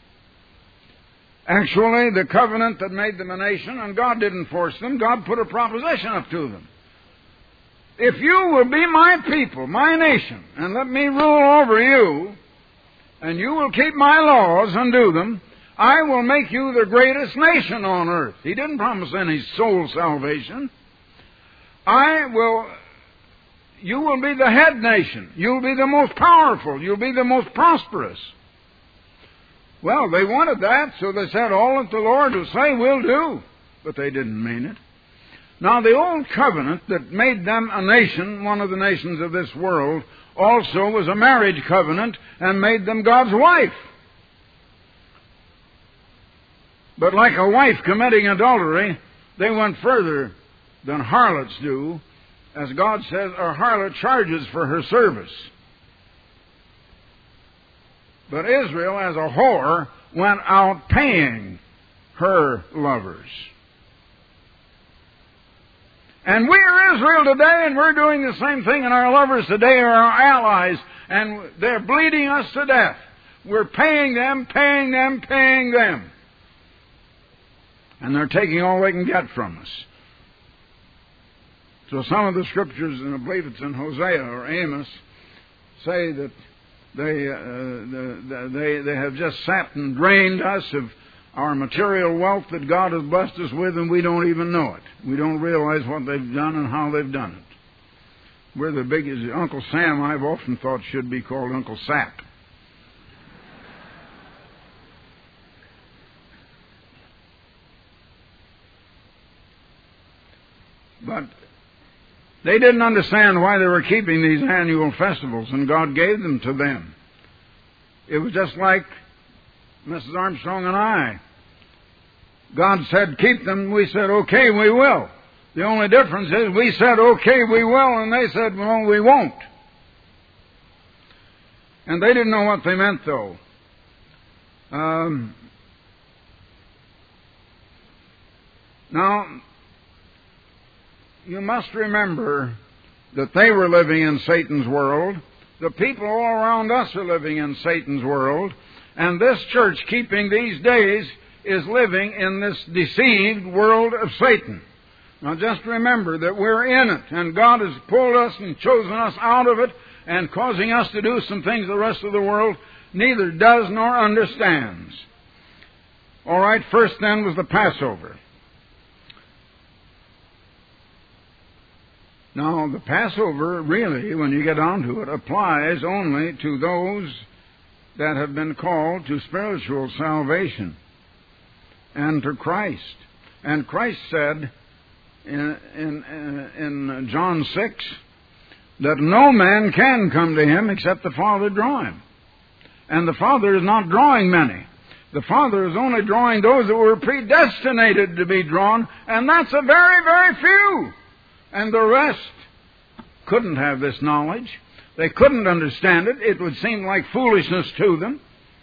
Actually, the covenant that made them a nation, and God didn't force them, God put a proposition up to them. If you will be my people, my nation, and let me rule over you, and you will keep my laws and do them, I will make you the greatest nation on earth. He didn't promise any soul salvation. I will, you will be the head nation. You'll be the most powerful. You'll be the most prosperous. Well, they wanted that, so they said, all that the Lord will say, we'll do. But they didn't mean it. Now, the old covenant that made them a nation, one of the nations of this world, also was a marriage covenant and made them God's wife. But like a wife committing adultery, they went further than harlots do. As God says, a harlot charges for her service. But Israel, as a whore, went out paying her lovers. And we are Israel today, and we're doing the same thing, and our lovers today are our allies, and they're bleeding us to death. We're paying them, paying them, paying them. And they're taking all they can get from us. So some of the scriptures, and I believe it's in Hosea or Amos, say that They, uh, they, they have just sapped and drained us of our material wealth that God has blessed us with, and we don't even know it. We don't realize what they've done and how they've done it. We're the biggest. Uncle Sam, I've often thought, should be called Uncle Sap. But they didn't understand why they were keeping these annual festivals, and God gave them to them. It was just like Missus Armstrong and I. God said, keep them. We said, okay, we will. The only difference is we said, okay, we will, and they said, well, we won't. And they didn't know what they meant, though. Um, now, you must remember that they were living in Satan's world. The people all around us are living in Satan's world. And this church, keeping these days, is living in this deceived world of Satan. Now just remember that we're in it, and God has pulled us and chosen us out of it and causing us to do some things the rest of the world neither does nor understands. All right, first then was the Passover. Now, the Passover, really, when you get down to it, applies only to those that have been called to spiritual salvation and to Christ. And Christ said in, in, in John six that no man can come to Him except the Father draw him. And the Father is not drawing many. The Father is only drawing those that were predestinated to be drawn, and that's a very, very few. And the rest couldn't have this knowledge. They couldn't understand it. It would seem like foolishness to them.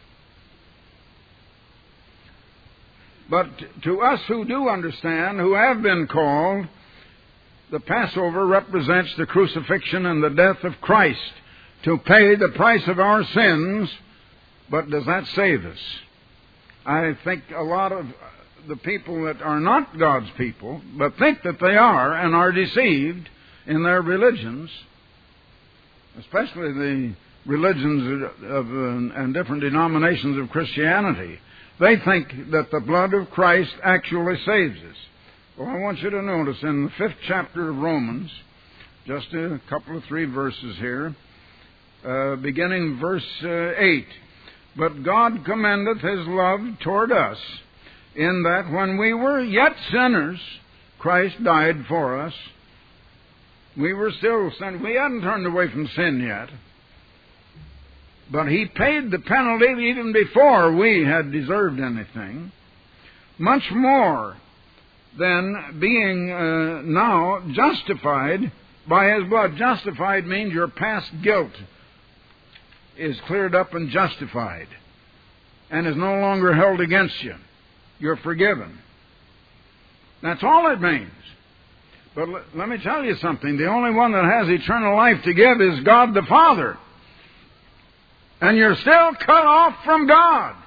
But to us who do understand, who have been called, the Passover represents the crucifixion and the death of Christ to pay the price of our sins. But does that save us? I think a lot of the people that are not God's people, but think that they are and are deceived in their religions, especially the religions of, uh, and different denominations of Christianity, they think that the blood of Christ actually saves us. Well, I want you to notice in the fifth chapter of Romans, just a couple of three verses here, uh, beginning verse uh, eight. But God commendeth His love toward us, in that when we were yet sinners, Christ died for us. We were still sinners. We hadn't turned away from sin yet. But He paid the penalty even before we had deserved anything. Much more than being uh, now justified by His blood. Justified means your past guilt is cleared up and justified and is no longer held against you. You're forgiven. That's all it means. But l- let me tell you something. The only one that has eternal life to give is God the Father. And you're still cut off from God.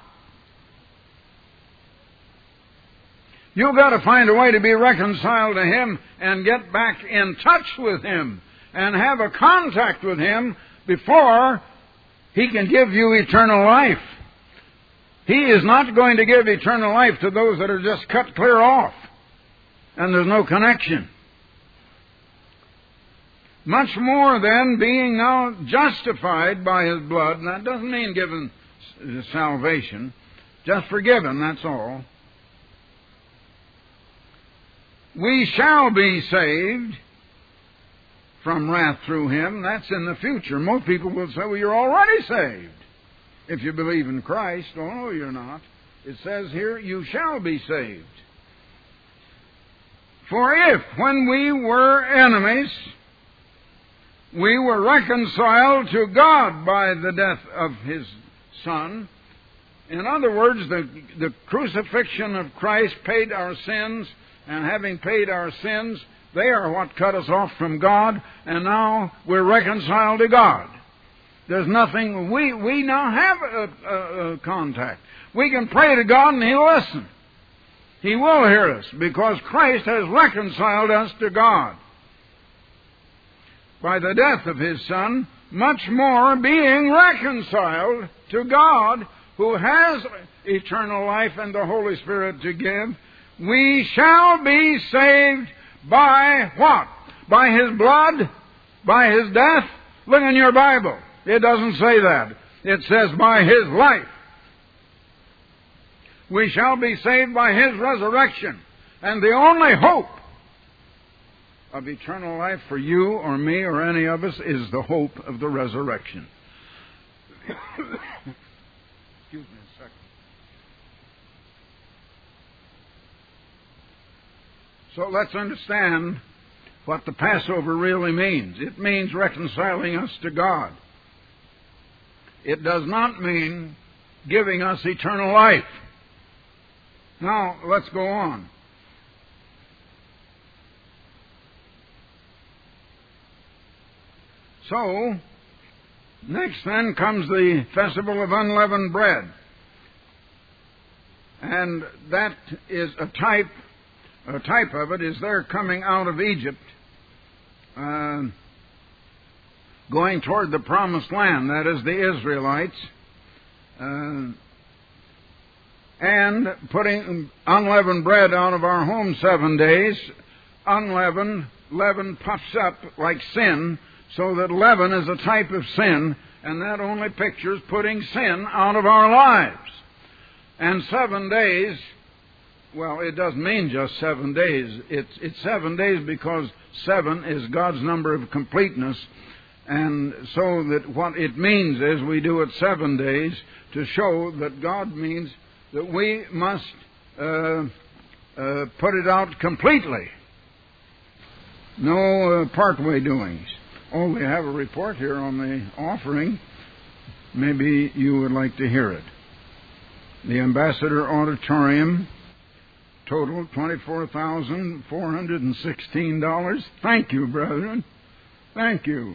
You've got to find a way to be reconciled to Him and get back in touch with Him and have a contact with Him before He can give you eternal life. He is not going to give eternal life to those that are just cut clear off and there's no connection. Much more then, being now justified by His blood, and that doesn't mean given salvation, just forgiven, that's all. We shall be saved from wrath through Him. That's in the future. Most people will say, well, you're already saved if you believe in Christ. Oh, no, you're not. It says here, you shall be saved. For if, when we were enemies, we were reconciled to God by the death of His Son. In other words, the, the crucifixion of Christ paid our sins, and having paid our sins, they are what cut us off from God, and now we're reconciled to God. There's nothing, we, we now have a, a, a contact. We can pray to God and He'll listen. He will hear us because Christ has reconciled us to God by the death of His Son, much more being reconciled to God, who has eternal life and the Holy Spirit to give, we shall be saved by what? By His blood? By His death? Look in your Bible. It doesn't say that. It says by His life. We shall be saved by His resurrection. And the only hope of eternal life for you or me or any of us is the hope of the resurrection. So let's understand what the Passover really means. It means reconciling us to God. It does not mean giving us eternal life. Now, let's go on. So, next then comes the Festival of Unleavened Bread. And that is a type, a type of it is their coming out of Egypt, uh, going toward the Promised Land, that is the Israelites, uh, and putting unleavened bread out of our home seven days. Unleavened, leaven puffs up like sin, so that leaven is a type of sin, and that only pictures putting sin out of our lives. And seven days, well, it doesn't mean just seven days. It's, it's seven days because seven is God's number of completeness. And so that what it means is we do it seven days to show that God means that we must uh, uh, put it out completely. No uh, part-way doings. Oh, we have a report here on the offering. Maybe you would like to hear it. The Ambassador Auditorium, total twenty-four thousand four hundred sixteen dollars. Thank you, brethren. Thank you.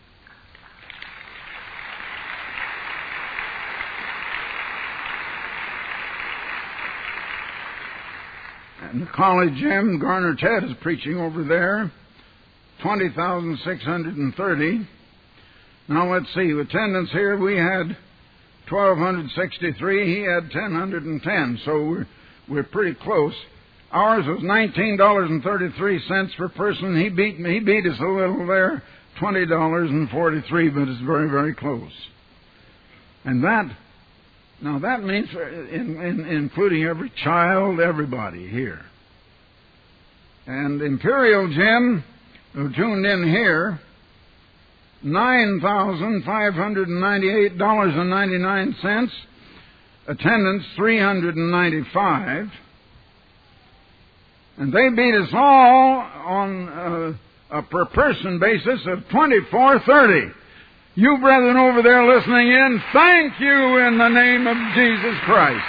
And the college gym, Garner Ted is preaching over there, twenty thousand six hundred thirty. Now let's see, attendance here we had twelve sixty-three, he had ten ten, so we're, we're pretty close. Ours was nineteen dollars and thirty-three cents per person. He beat me, he beat us a little there, twenty dollars and forty-three, but it's very, very close. And that, now that means, in, in, including every child, everybody here. And Imperial Gym, who tuned in here, nine thousand five hundred ninety-eight dollars and ninety-nine cents. Attendance, three hundred ninety-five. And they beat us all on uh, a per-person basis of twenty-four thirty. You brethren over there listening in, thank you in the name of Jesus Christ.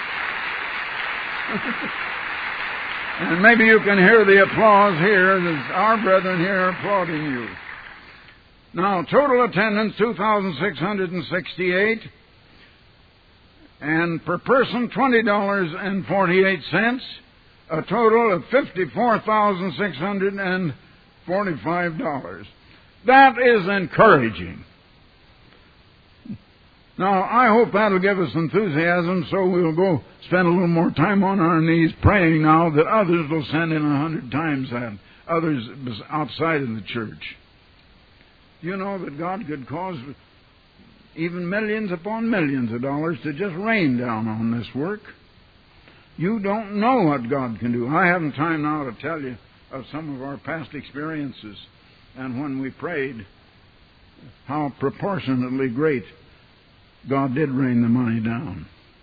And maybe you can hear the applause here. There's our brethren here are applauding you. Now, total attendance, two thousand six hundred sixty-eight. And per person, twenty dollars and forty-eight cents. A total of fifty-four thousand six hundred forty-five dollars. That is encouraging. Now, I hope that'll give us enthusiasm, so we'll go spend a little more time on our knees praying now that others will send in a hundred times that, others outside of the church. You know that God could cause even millions upon millions of dollars to just rain down on this work. You don't know what God can do. I haven't time now to tell you of some of our past experiences and when we prayed, how proportionately great God did rain the money down.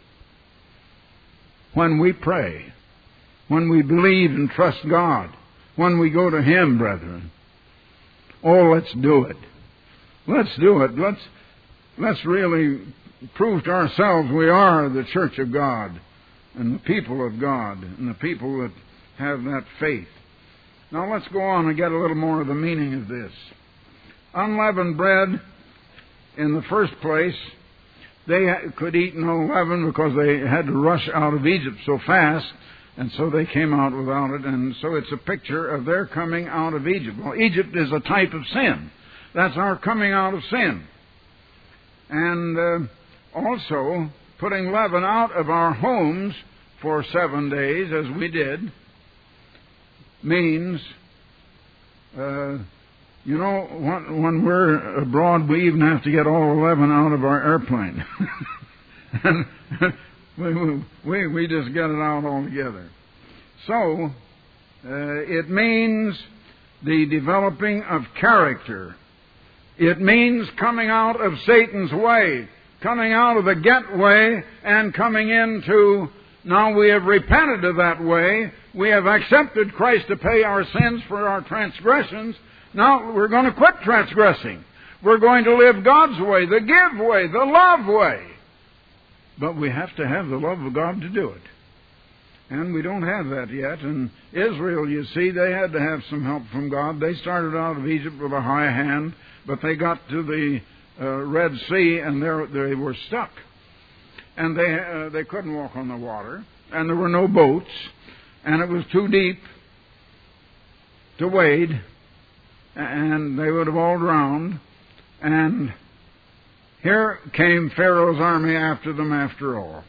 When we pray, when we believe and trust God, when we go to Him, brethren, oh, let's do it. Let's do it. Let's, let's really prove to ourselves we are the church of God and the people of God and the people that have that faith. Now let's go on and get a little more of the meaning of this. Unleavened bread, in the first place, they could eat no leaven because they had to rush out of Egypt so fast, and so they came out without it. And so it's a picture of their coming out of Egypt. Well, Egypt is a type of sin. That's our coming out of sin. And uh, also, putting leaven out of our homes for seven days, as we did, means, uh, you know, when, when we're abroad, we even have to get all the leaven out of our airplane. And we, we, we just get it out altogether. So, uh, it means the developing of character. It means coming out of Satan's way, coming out of the get way and coming into Now we have repented of that way. We have accepted Christ to pay our sins for our transgressions. Now we're going to quit transgressing. We're going to live God's way, the give way, the love way. But we have to have the love of God to do it. And we don't have that yet. And Israel, you see, they had to have some help from God. They started out of Egypt with a high hand, but they got to the uh, Red Sea and they were stuck. And they uh, they couldn't walk on the water, and there were no boats, and it was too deep to wade, and they would have all drowned. And here came Pharaoh's army after them after all.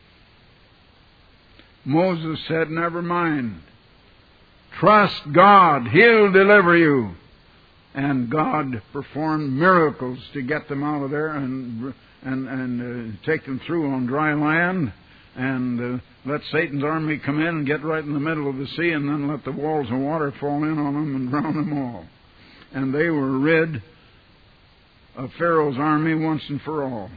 Moses said, never mind. Trust God. He'll deliver you. And God performed miracles to get them out of there and and, and uh, take them through on dry land and uh, let Satan's army come in and get right in the middle of the sea and then let the walls of water fall in on them and drown them all. And they were rid of Pharaoh's army once and for all.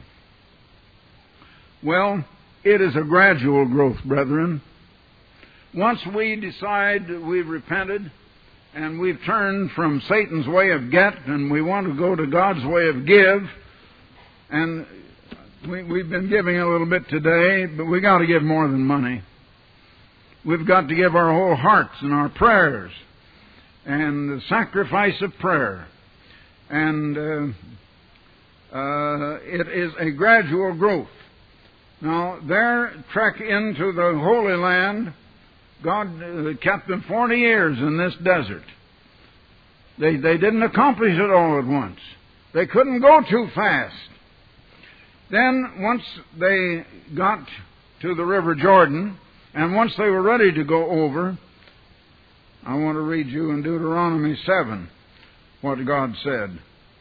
Well, it is a gradual growth, brethren. Once we decide that we've repented and we've turned from Satan's way of get and we want to go to God's way of give, and we, we've been giving a little bit today, but we've got to give more than money. We've got to give our whole hearts and our prayers and the sacrifice of prayer. And uh, uh, it is a gradual growth. Now, their trek into the Holy Land, God uh, kept them forty years in this desert. They, they didn't accomplish it all at once. They couldn't go too fast. Then, once they got to the River Jordan, and once they were ready to go over, I want to read you in Deuteronomy seven what God said.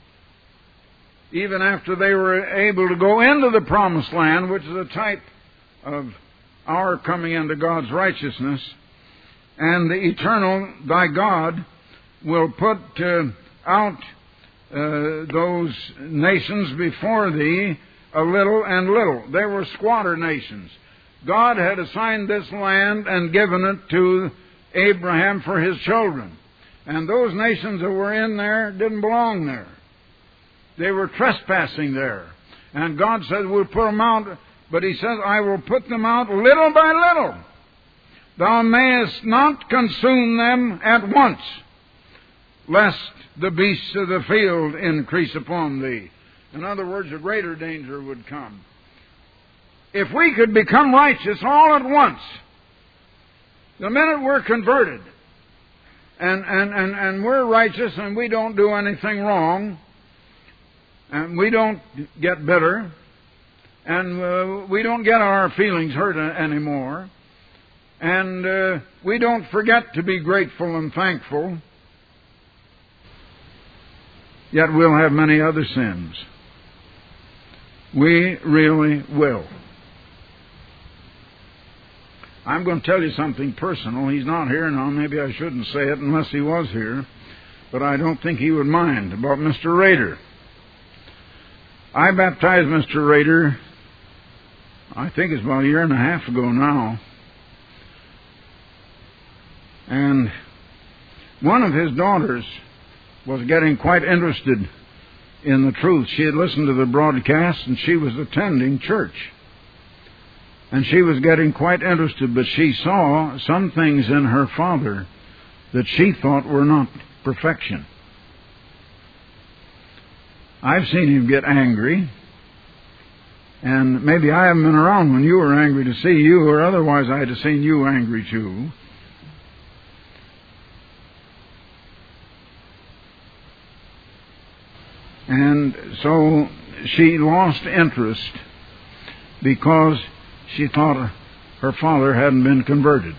Even after they were able to go into the Promised Land, which is a type of our coming into God's righteousness, and the eternal, thy God, will put uh, out uh, those nations before thee, a little and little. They were squatter nations. God had assigned this land and given it to Abraham for his children. And those nations that were in there didn't belong there. They were trespassing there. And God said, we'll put them out. But he says, I will put them out little by little. Thou mayest not consume them at once, lest the beasts of the field increase upon thee. In other words, a greater danger would come. If we could become righteous all at once, the minute we're converted, and, and, and, and we're righteous and we don't do anything wrong, and we don't get bitter, and uh, we don't get our feelings hurt anymore, and uh, we don't forget to be grateful and thankful, yet we'll have many other sins. We really will. I'm going to tell you something personal. He's not here now. Maybe I shouldn't say it unless he was here. But I don't think he would mind about Mister Rader. I baptized Mister Rader, I think it's about a year and a half ago now. And one of his daughters was getting quite interested in the truth. She had listened to the broadcast and she was attending church. And she was getting quite interested, but she saw some things in her father that she thought were not perfection. I've seen him get angry, and maybe I haven't been around when you were angry to see you, or otherwise I'd have seen you angry too. And so she lost interest because she thought her father hadn't been converted.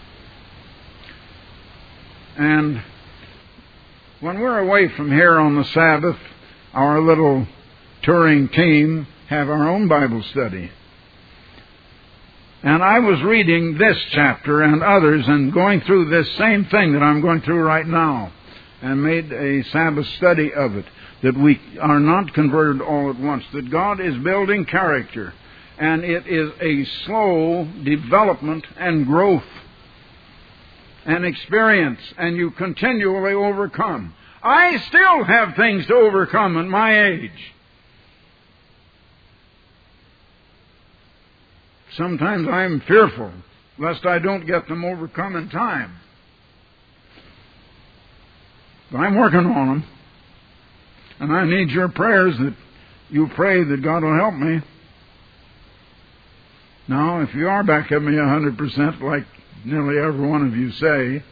And when we're away from here on the Sabbath, our little touring team have our own Bible study. And I was reading this chapter and others and going through this same thing that I'm going through right now, and made a Sabbath study of it, that we are not converted all at once, that God is building character. And it is a slow development and growth and experience, and you continually overcome. I still have things to overcome at my age. Sometimes I'm fearful lest I don't get them overcome in time. But I'm working on them. And I need your prayers that you pray that God will help me. Now, if you are back at me one hundred percent, like nearly every one of you say,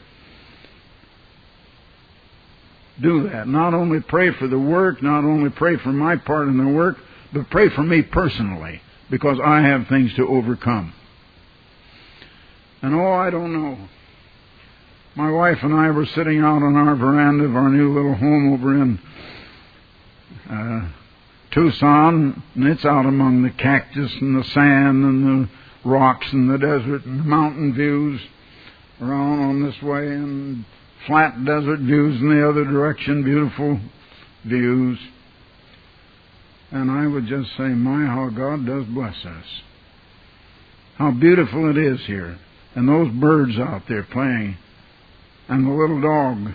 do that. Not only pray for the work, not only pray for my part in the work, but pray for me personally, because I have things to overcome. And oh, I don't know. My wife and I were sitting out on our veranda of our new little home over in uh, Tucson, and it's out among the cactus and the sand and the rocks and the desert and the mountain views around on this way, and flat desert views in the other direction, beautiful views. And I would just say, my, how God does bless us. How beautiful it is here. And those birds out there playing. And the little dog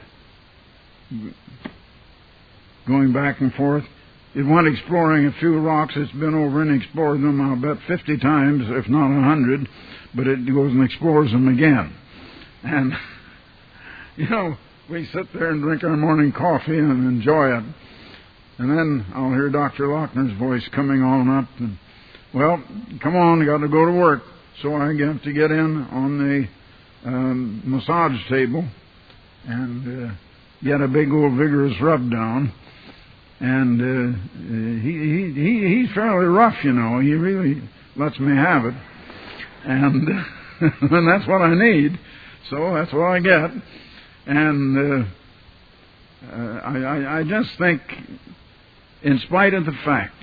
going back and forth. It went exploring a few rocks. It's been over and explored them, I'll bet, fifty times, if not a hundred. But it goes and explores them again. And, you know, we sit there and drink our morning coffee and enjoy it. And then I'll hear Doctor Lochner's voice coming on up. And, well, come on, you got to go to work. So I have to get in on the um, massage table and uh, get a big old vigorous rub down. And uh, he, he, he he's fairly rough, you know. He really lets me have it. And, and that's what I need. So that's what I get. And uh, uh, I, I, I just think, in spite of the fact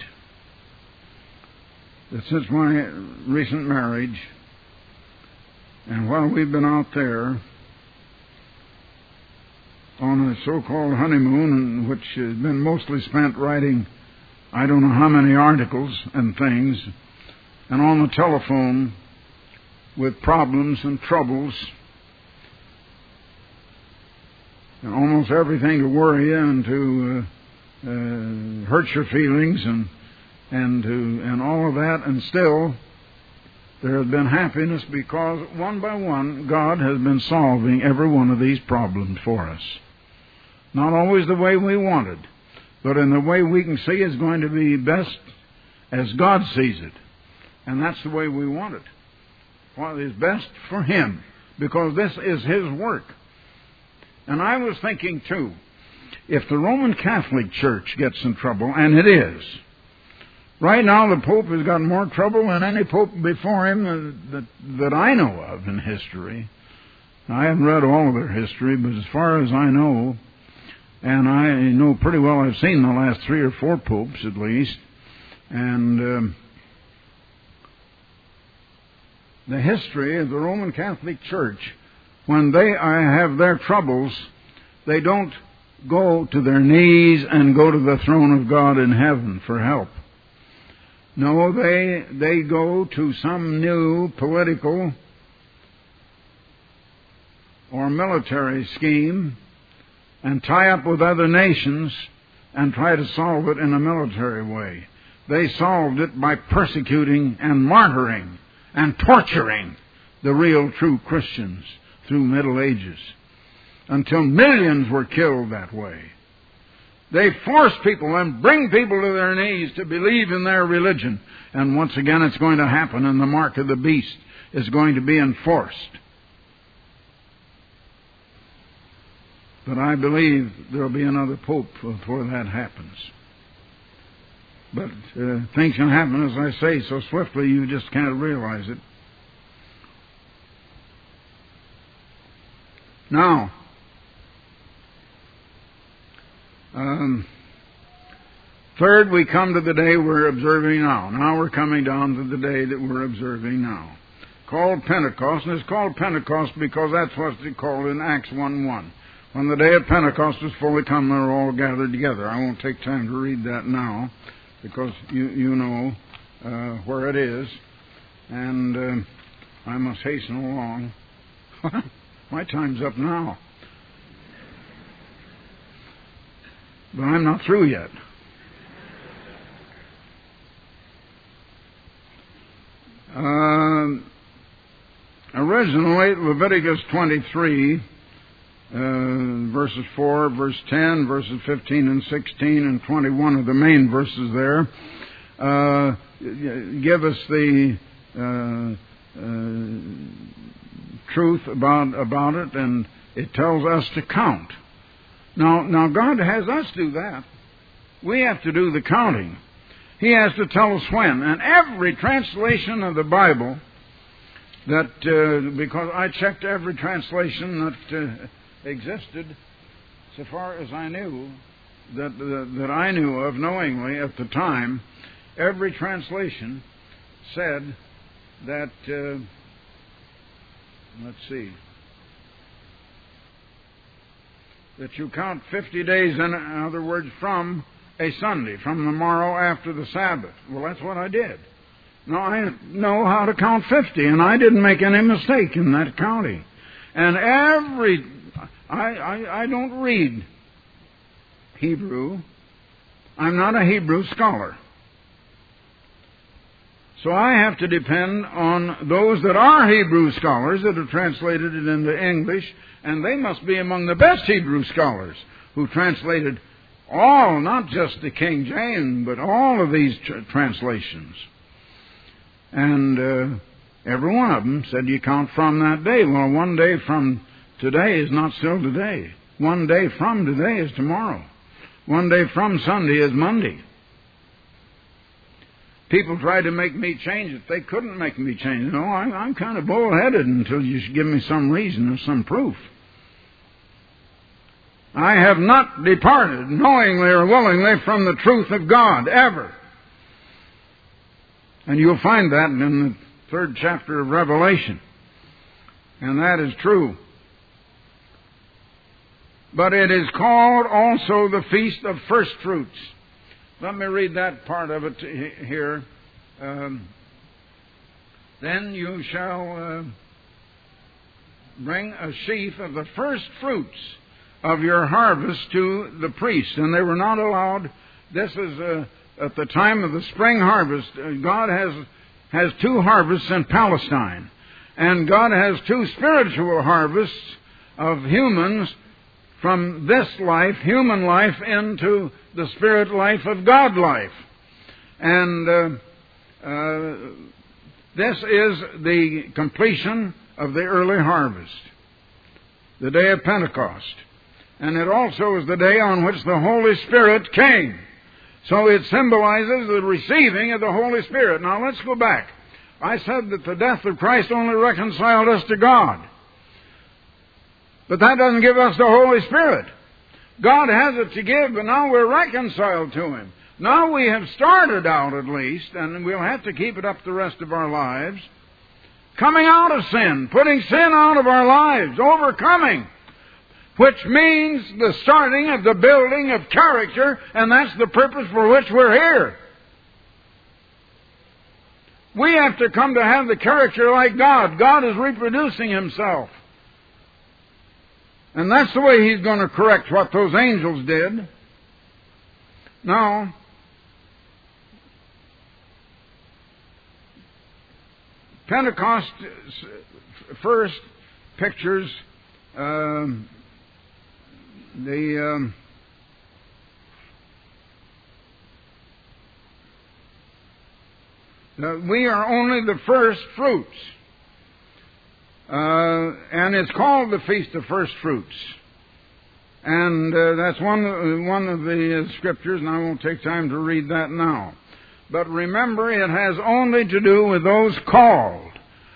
that since my recent marriage, and while we've been out there on a so-called honeymoon, which has been mostly spent writing I don't know how many articles and things, and on the telephone with problems and troubles, and almost everything to worry you and to uh, uh, hurt your feelings and and to and all of that, and still there has been happiness because one by one God has been solving every one of these problems for us. Not always the way we wanted, but in the way we can see is going to be best as God sees it. And that's the way we want it. What is best for Him, because this is His work. And I was thinking, too, if the Roman Catholic Church gets in trouble, and it is, right now the Pope has got more trouble than any Pope before him that, that, that I know of in history. I haven't read all of their history, but as far as I know, and I know pretty well, I've seen the last three or four popes at least, and um, the history of the Roman Catholic Church, when they have their troubles, they don't go to their knees and go to the throne of God in heaven for help. No, they they go to some new political or military scheme and tie up with other nations and try to solve it in a military way. They solved it by persecuting and martyring and torturing the real true Christians through Middle Ages until millions were killed that way. They force people and bring people to their knees to believe in their religion. And once again it's going to happen, and the mark of the beast is going to be enforced. But I believe there will be another pope before that happens. But uh, things can happen, as I say, so swiftly you just can't realize it. Now, um, third, we come to the day we're observing now. Now we're coming down to the day that we're observing now, called Pentecost. And it's called Pentecost because that's what it's called in Acts one one. When the day of Pentecost was fully come, they were all gathered together. I won't take time to read that now because you, you know uh, where it is. and uh, I must hasten along. My time's up now. But I'm not through yet. Uh, originally, Leviticus twenty-three, uh, verses four, verse ten, verses fifteen and sixteen, and twenty-one are the main verses there, uh, give us the uh, uh, truth about about it, and it tells us to count. Now, now God has us do that. We have to do the counting. He has to tell us when. And every translation of the Bible that, uh, because I checked every translation that uh, existed, so far as I knew, that, uh, that I knew of knowingly at the time, every translation said that, uh, let's see, that you count fifty days, in other words, from a Sunday, from the morrow after the Sabbath. Well, that's what I did. Now, I know how to count fifty, and I didn't make any mistake in that counting. And every... I, I, I don't read Hebrew. I'm not a Hebrew scholar. So I have to depend on those that are Hebrew scholars that have translated it into English, and they must be among the best Hebrew scholars who translated all, not just the King James, but all of these tr- translations. And uh, every one of them said you count from that day. Well, one day from today is not still today. One day from today is tomorrow. One day from Sunday is Monday. People tried to make me change it. They couldn't make me change it. No, I'm, I'm kind of bull-headed until you give me some reason or some proof. I have not departed knowingly or willingly from the truth of God, ever. And you'll find that in the third chapter of Revelation. And that is true. But it is called also the Feast of First Fruits. Let me read that part of it here. Um, then you shall uh, bring a sheaf of the first fruits of your harvest to the priest. And they were not allowed. This is uh, at the time of the spring harvest. Uh, God has has two harvests in Palestine. And God has two spiritual harvests of humans from this life, human life, into the spirit life of God life. And uh, uh, this is the completion of the early harvest, the day of Pentecost. And it also is the day on which the Holy Spirit came. So it symbolizes the receiving of the Holy Spirit. Now let's go back. I said that the death of Christ only reconciled us to God. But that doesn't give us the Holy Spirit. God has it to give, but now we're reconciled to Him. Now we have started out at least, and we'll have to keep it up the rest of our lives, coming out of sin, putting sin out of our lives, overcoming, which means the starting of the building of character, and that's the purpose for which we're here. We have to come to have the character like God. God is reproducing Himself. And that's the way He's going to correct what those angels did. Now, Pentecost first pictures um, the um, the we are only the first fruits. Uh, and it's called the Feast of First Fruits. And uh, that's one, one of the uh, scriptures, and I won't take time to read that now. But remember, it has only to do with those called.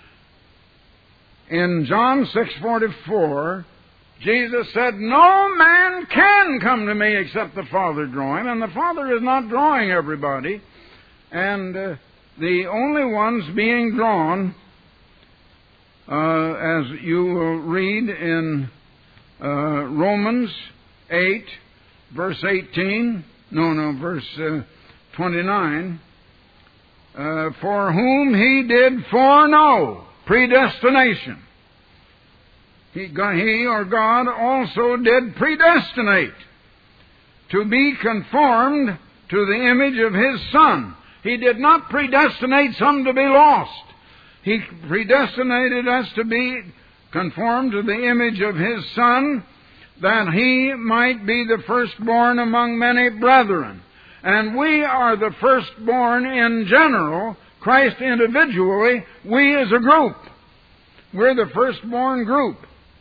In John six forty-four, Jesus said, "No man can come to me except the Father draw him." And the Father is not drawing everybody. And uh, the only ones being drawn, Uh, as you will read in uh, Romans eight, verse eighteen, no, no, verse uh, twenty-nine, uh, for whom He did foreknow, predestination. He, he or God also did predestinate to be conformed to the image of His Son. He did not predestinate some to be lost. He predestinated us to be conformed to the image of His Son, that He might be the firstborn among many brethren. And we are the firstborn in general, Christ individually, we as a group. We're the firstborn group.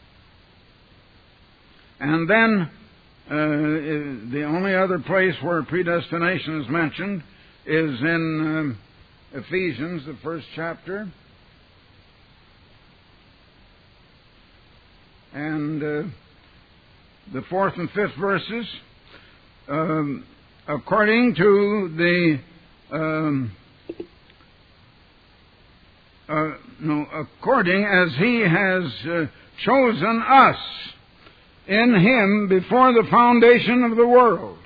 And then uh, the only other place where predestination is mentioned is in um, Ephesians, the first chapter. And uh, the fourth and fifth verses, um, according to the um, uh, no, according as He has uh, chosen us in Him before the foundation of the world,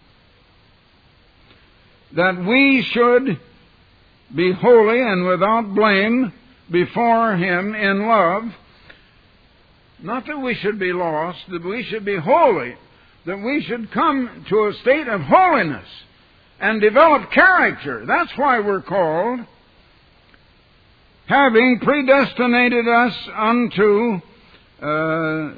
that we should be holy and without blame before Him in love. Not that we should be lost, that we should be holy, that we should come to a state of holiness and develop character. That's why we're called, having predestinated us unto uh,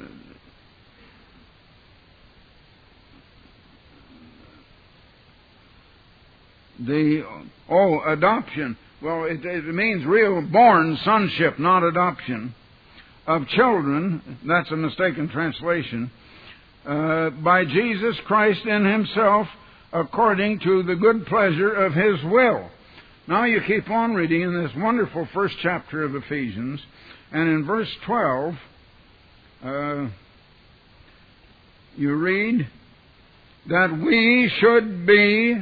the, oh, adoption. Well, it, it means real born sonship, not adoption, of children. That's a mistaken translation. Uh, by Jesus Christ in Himself, according to the good pleasure of His will. Now you keep on reading in this wonderful first chapter of Ephesians, and in verse twelve, uh, you read that we should be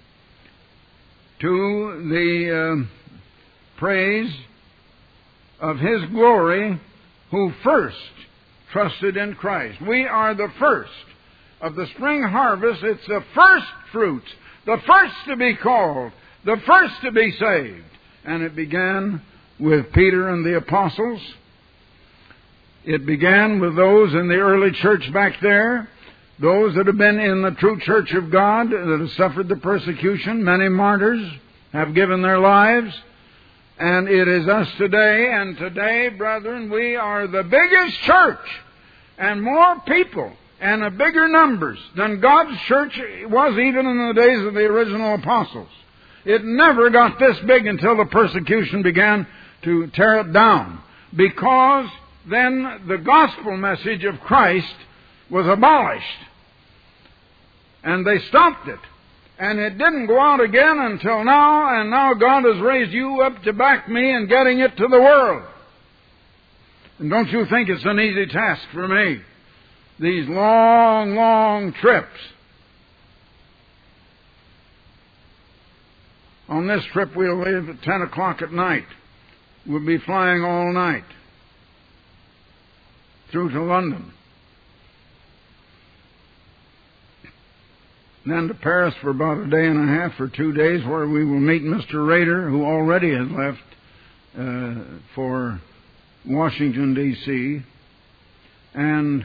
to the uh, praise of His glory, who first trusted in Christ. We are the first of the spring harvest. It's the first fruits, the first to be called, the first to be saved. And it began with Peter and the apostles. It began with those in the early church back there, those that have been in the true church of God, that have suffered the persecution. Many martyrs have given their lives. And it is us today, and today, brethren, we are the biggest church, and more people, and a bigger numbers than God's church was even in the days of the original apostles. It never got this big until the persecution began to tear it down, because then the gospel message of Christ was abolished, and they stopped it. And it didn't go out again until now, and now God has raised you up to back me in getting it to the world. And don't you think it's an easy task for me? These long, long trips. On this trip we'll leave at ten o'clock at night. We'll be flying all night through to London. Then to Paris for about a day and a half or two days, where we will meet Mister Rader, who already has left uh, for Washington, D C And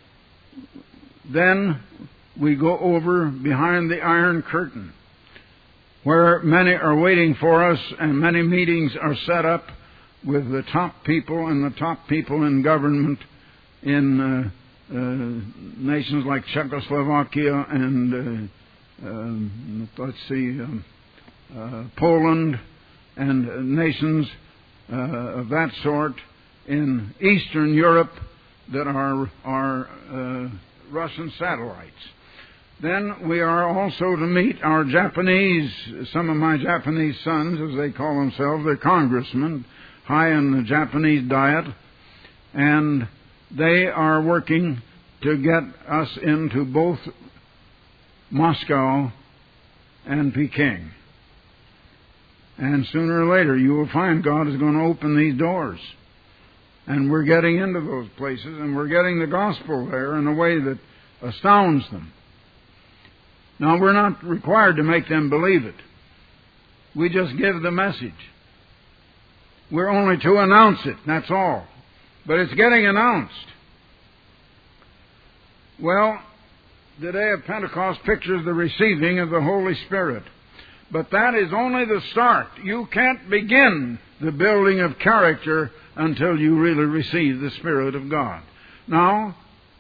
then we go over behind the Iron Curtain, where many are waiting for us, and many meetings are set up with the top people and the top people in government in uh, Uh, nations like Czechoslovakia and uh, um, let's see, um, uh, Poland, and uh, nations uh, of that sort in Eastern Europe that are are uh, Russian satellites. Then we are also to meet our Japanese, some of my Japanese sons, as they call themselves. They're congressmen, high in the Japanese diet, and they are working to get us into both Moscow and Peking. And sooner or later you will find God is going to open these doors. And we're getting into those places, and we're getting the gospel there in a way that astounds them. Now, we're not required to make them believe it. We just give the message. We're only to announce it, that's all. But it's getting announced. Well, the day of Pentecost pictures the receiving of the Holy Spirit. But that is only the start. You can't begin the building of character until you really receive the Spirit of God. Now,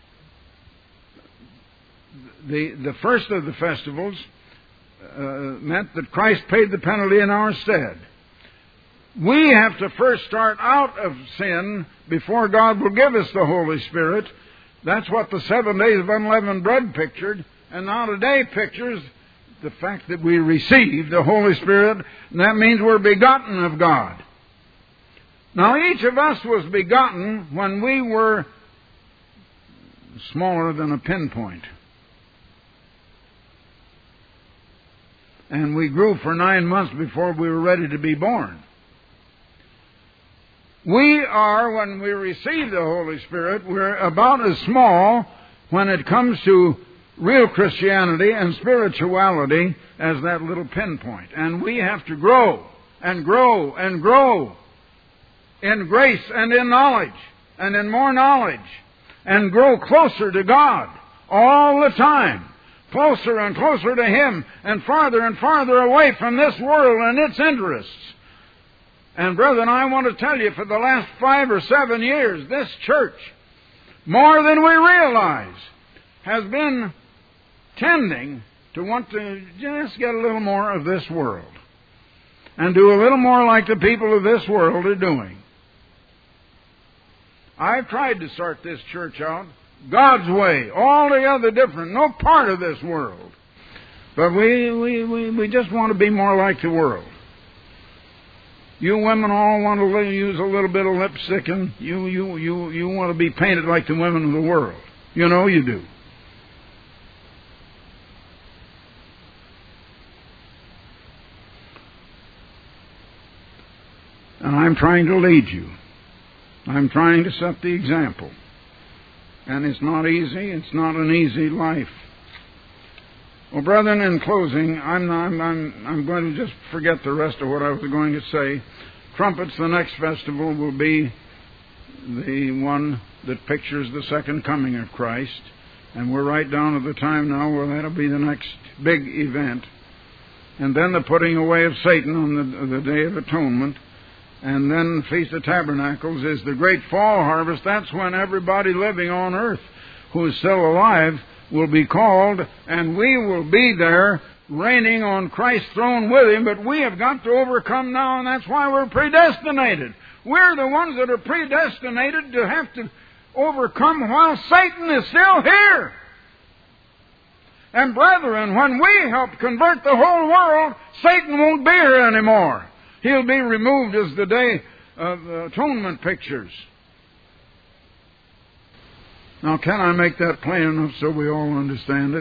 the, the first of the festivals uh, meant that Christ paid the penalty in our stead. We have to first start out of sin before God will give us the Holy Spirit. That's what the seven days of unleavened bread pictured. And now today pictures the fact that we receive the Holy Spirit, and that means we're begotten of God. Now each of us was begotten when we were smaller than a pinpoint. And we grew for nine months before we were ready to be born. We are, when we receive the Holy Spirit, we're about as small when it comes to real Christianity and spirituality as that little pinpoint. And we have to grow and grow and grow in grace and in knowledge and in more knowledge and grow closer to God all the time. Closer and closer to Him and farther and farther away from this world and its interests. And brethren, I want to tell you, for the last five or seven years, this church, more than we realize, has been tending to want to just get a little more of this world and do a little more like the people of this world are doing. I've tried to start this church out God's way, altogether different, no part of this world. But we, we, we, we just want to be more like the world. You women all want to use a little bit of lipstick, and you, you, you, you want to be painted like the women of the world. You know you do. And I'm trying to lead you. I'm trying to set the example. And it's not easy. It's not an easy life. Well, brethren, in closing, I'm, I'm, I'm, I'm going to just forget the rest of what I was going to say. Trumpets, the next festival, will be the one that pictures the second coming of Christ. And we're right down at the time now where that'll be the next big event. And then the putting away of Satan on the, the Day of Atonement. And then Feast of Tabernacles is the great fall harvest. That's when everybody living on earth who is still alive will be called, and we will be there reigning on Christ's throne with Him. But we have got to overcome now, and that's why we're predestinated. We're the ones that are predestinated to have to overcome while Satan is still here. And brethren, when we help convert the whole world, Satan won't be here anymore. He'll be removed as the Day of Atonement pictures. Now, can I make that plain enough so we all understand it?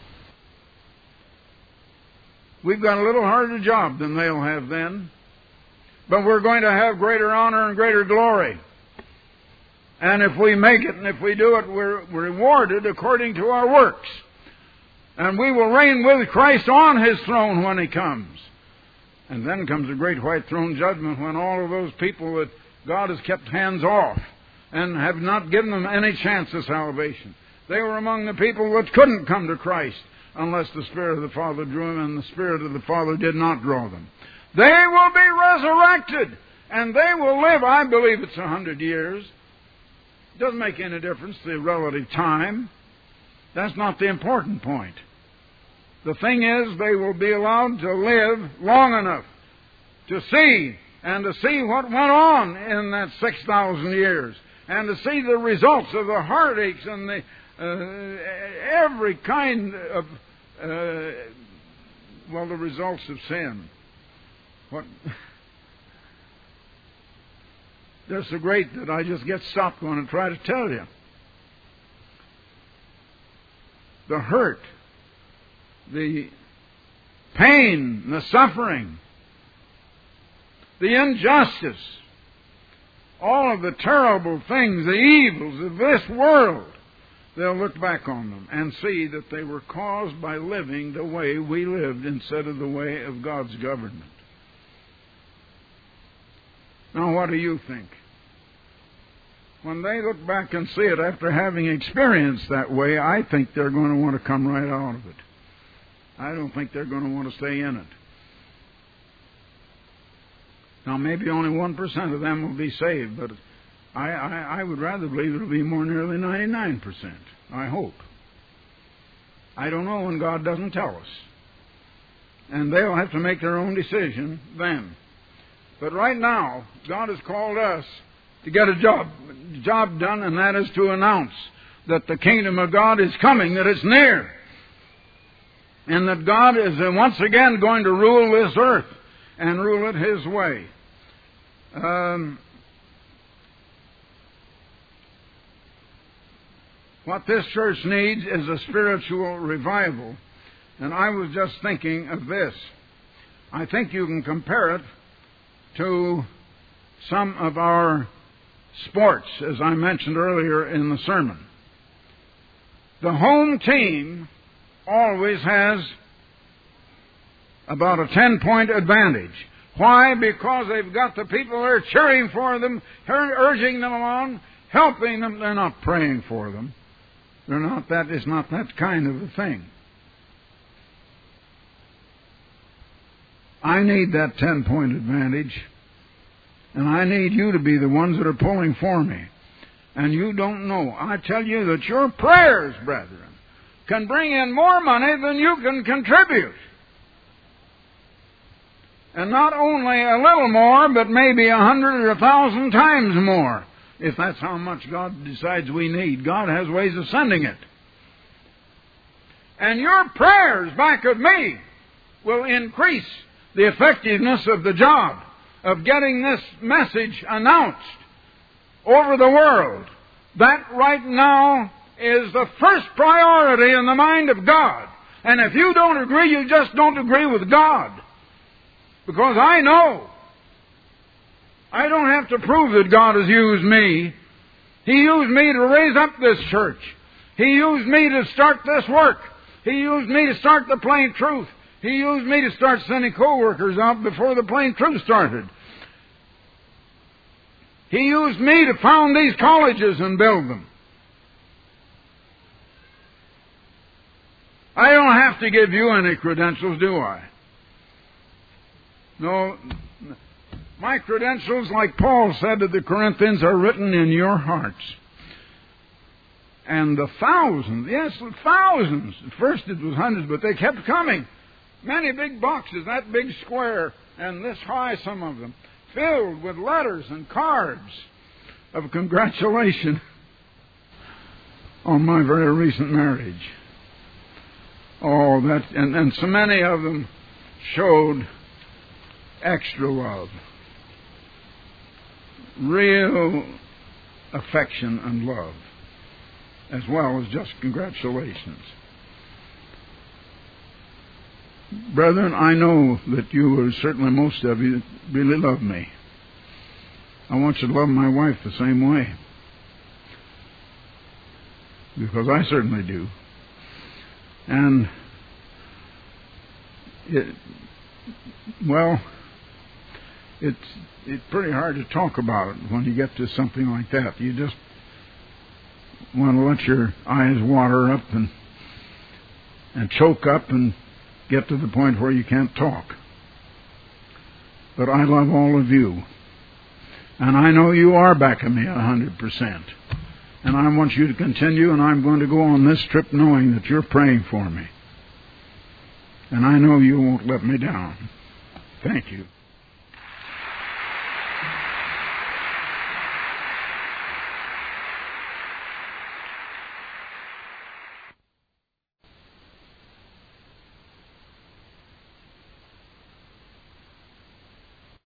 We've got a little harder job than they'll have then. But we're going to have greater honor and greater glory. And if we make it and if we do it, we're rewarded according to our works. And we will reign with Christ on His throne when He comes. And then comes the great white throne judgment, when all of those people that God has kept hands off and have not given them any chance of salvation. They were among the people that couldn't come to Christ unless the Spirit of the Father drew them, and the Spirit of the Father did not draw them. They will be resurrected, and they will live, I believe it's a hundred years. It doesn't make any difference, the relative time. That's not the important point. The thing is, they will be allowed to live long enough to see, and to see what went on in that six thousand years, and to see the results of the heartaches and the uh, every kind of, uh, well, the results of sin. What? They're so great that I just get stopped when I try to tell you. The hurt, the pain, the suffering, the injustice, all of the terrible things, the evils of this world, they'll look back on them and see that they were caused by living the way we lived instead of the way of God's government. Now, what do you think? When they look back and see it after having experienced that way, I think they're going to want to come right out of it. I don't think they're going to want to stay in it. Now, maybe only one percent of them will be saved, but I, I, I would rather believe it'll be more nearly ninety-nine percent. I hope. I don't know when God doesn't tell us. And they'll have to make their own decision then. But right now, God has called us to get a job, job done, and that is to announce that the kingdom of God is coming, that it's near, and that God is once again going to rule this earth and rule it His way. Um, what this church needs is a spiritual revival. And I was just thinking of this. I think you can compare it to some of our sports, as I mentioned earlier in the sermon. The home team always has about a ten-point advantage. Why? Because they've got the people there cheering for them, urging them along, helping them. They're not praying for them. They're not that. It's not that kind of a thing. I need that ten-point advantage, and I need you to be the ones that are pulling for me. And you don't know. I tell you that your prayers, brethren, can bring in more money than you can contribute. And not only a little more, but maybe a hundred or a thousand times more, if that's how much God decides we need. God has ways of sending it. And your prayers back at me will increase the effectiveness of the job of getting this message announced over the world. That right now is the first priority in the mind of God. And if you don't agree, you just don't agree with God. Because I know. I don't have to prove that God has used me. He used me to raise up this church. He used me to start this work. He used me to start the Plain Truth. He used me to start sending co-workers out before the Plain Truth started. He used me to found these colleges and build them. I don't have to give you any credentials, do I? No. My credentials, like Paul said to the Corinthians, are written in your hearts. And the thousands, yes, the thousands. At first it was hundreds, but they kept coming. Many big boxes, that big square, and this high, some of them, filled with letters and cards of congratulation on my very recent marriage. Oh, that, and, and so many of them showed extra love, real affection and love, as well as just congratulations. Brethren, I know that you, or certainly most of you, really love me. I want you to love my wife the same way, because I certainly do. And it, well, it's it's pretty hard to talk about it when you get to something like that. You just want to let your eyes water up and and choke up and get to the point where you can't talk. But I love all of you. And I know you are backing me a hundred percent. And I want you to continue, and I'm going to go on this trip knowing that you're praying for me. And I know you won't let me down. Thank you.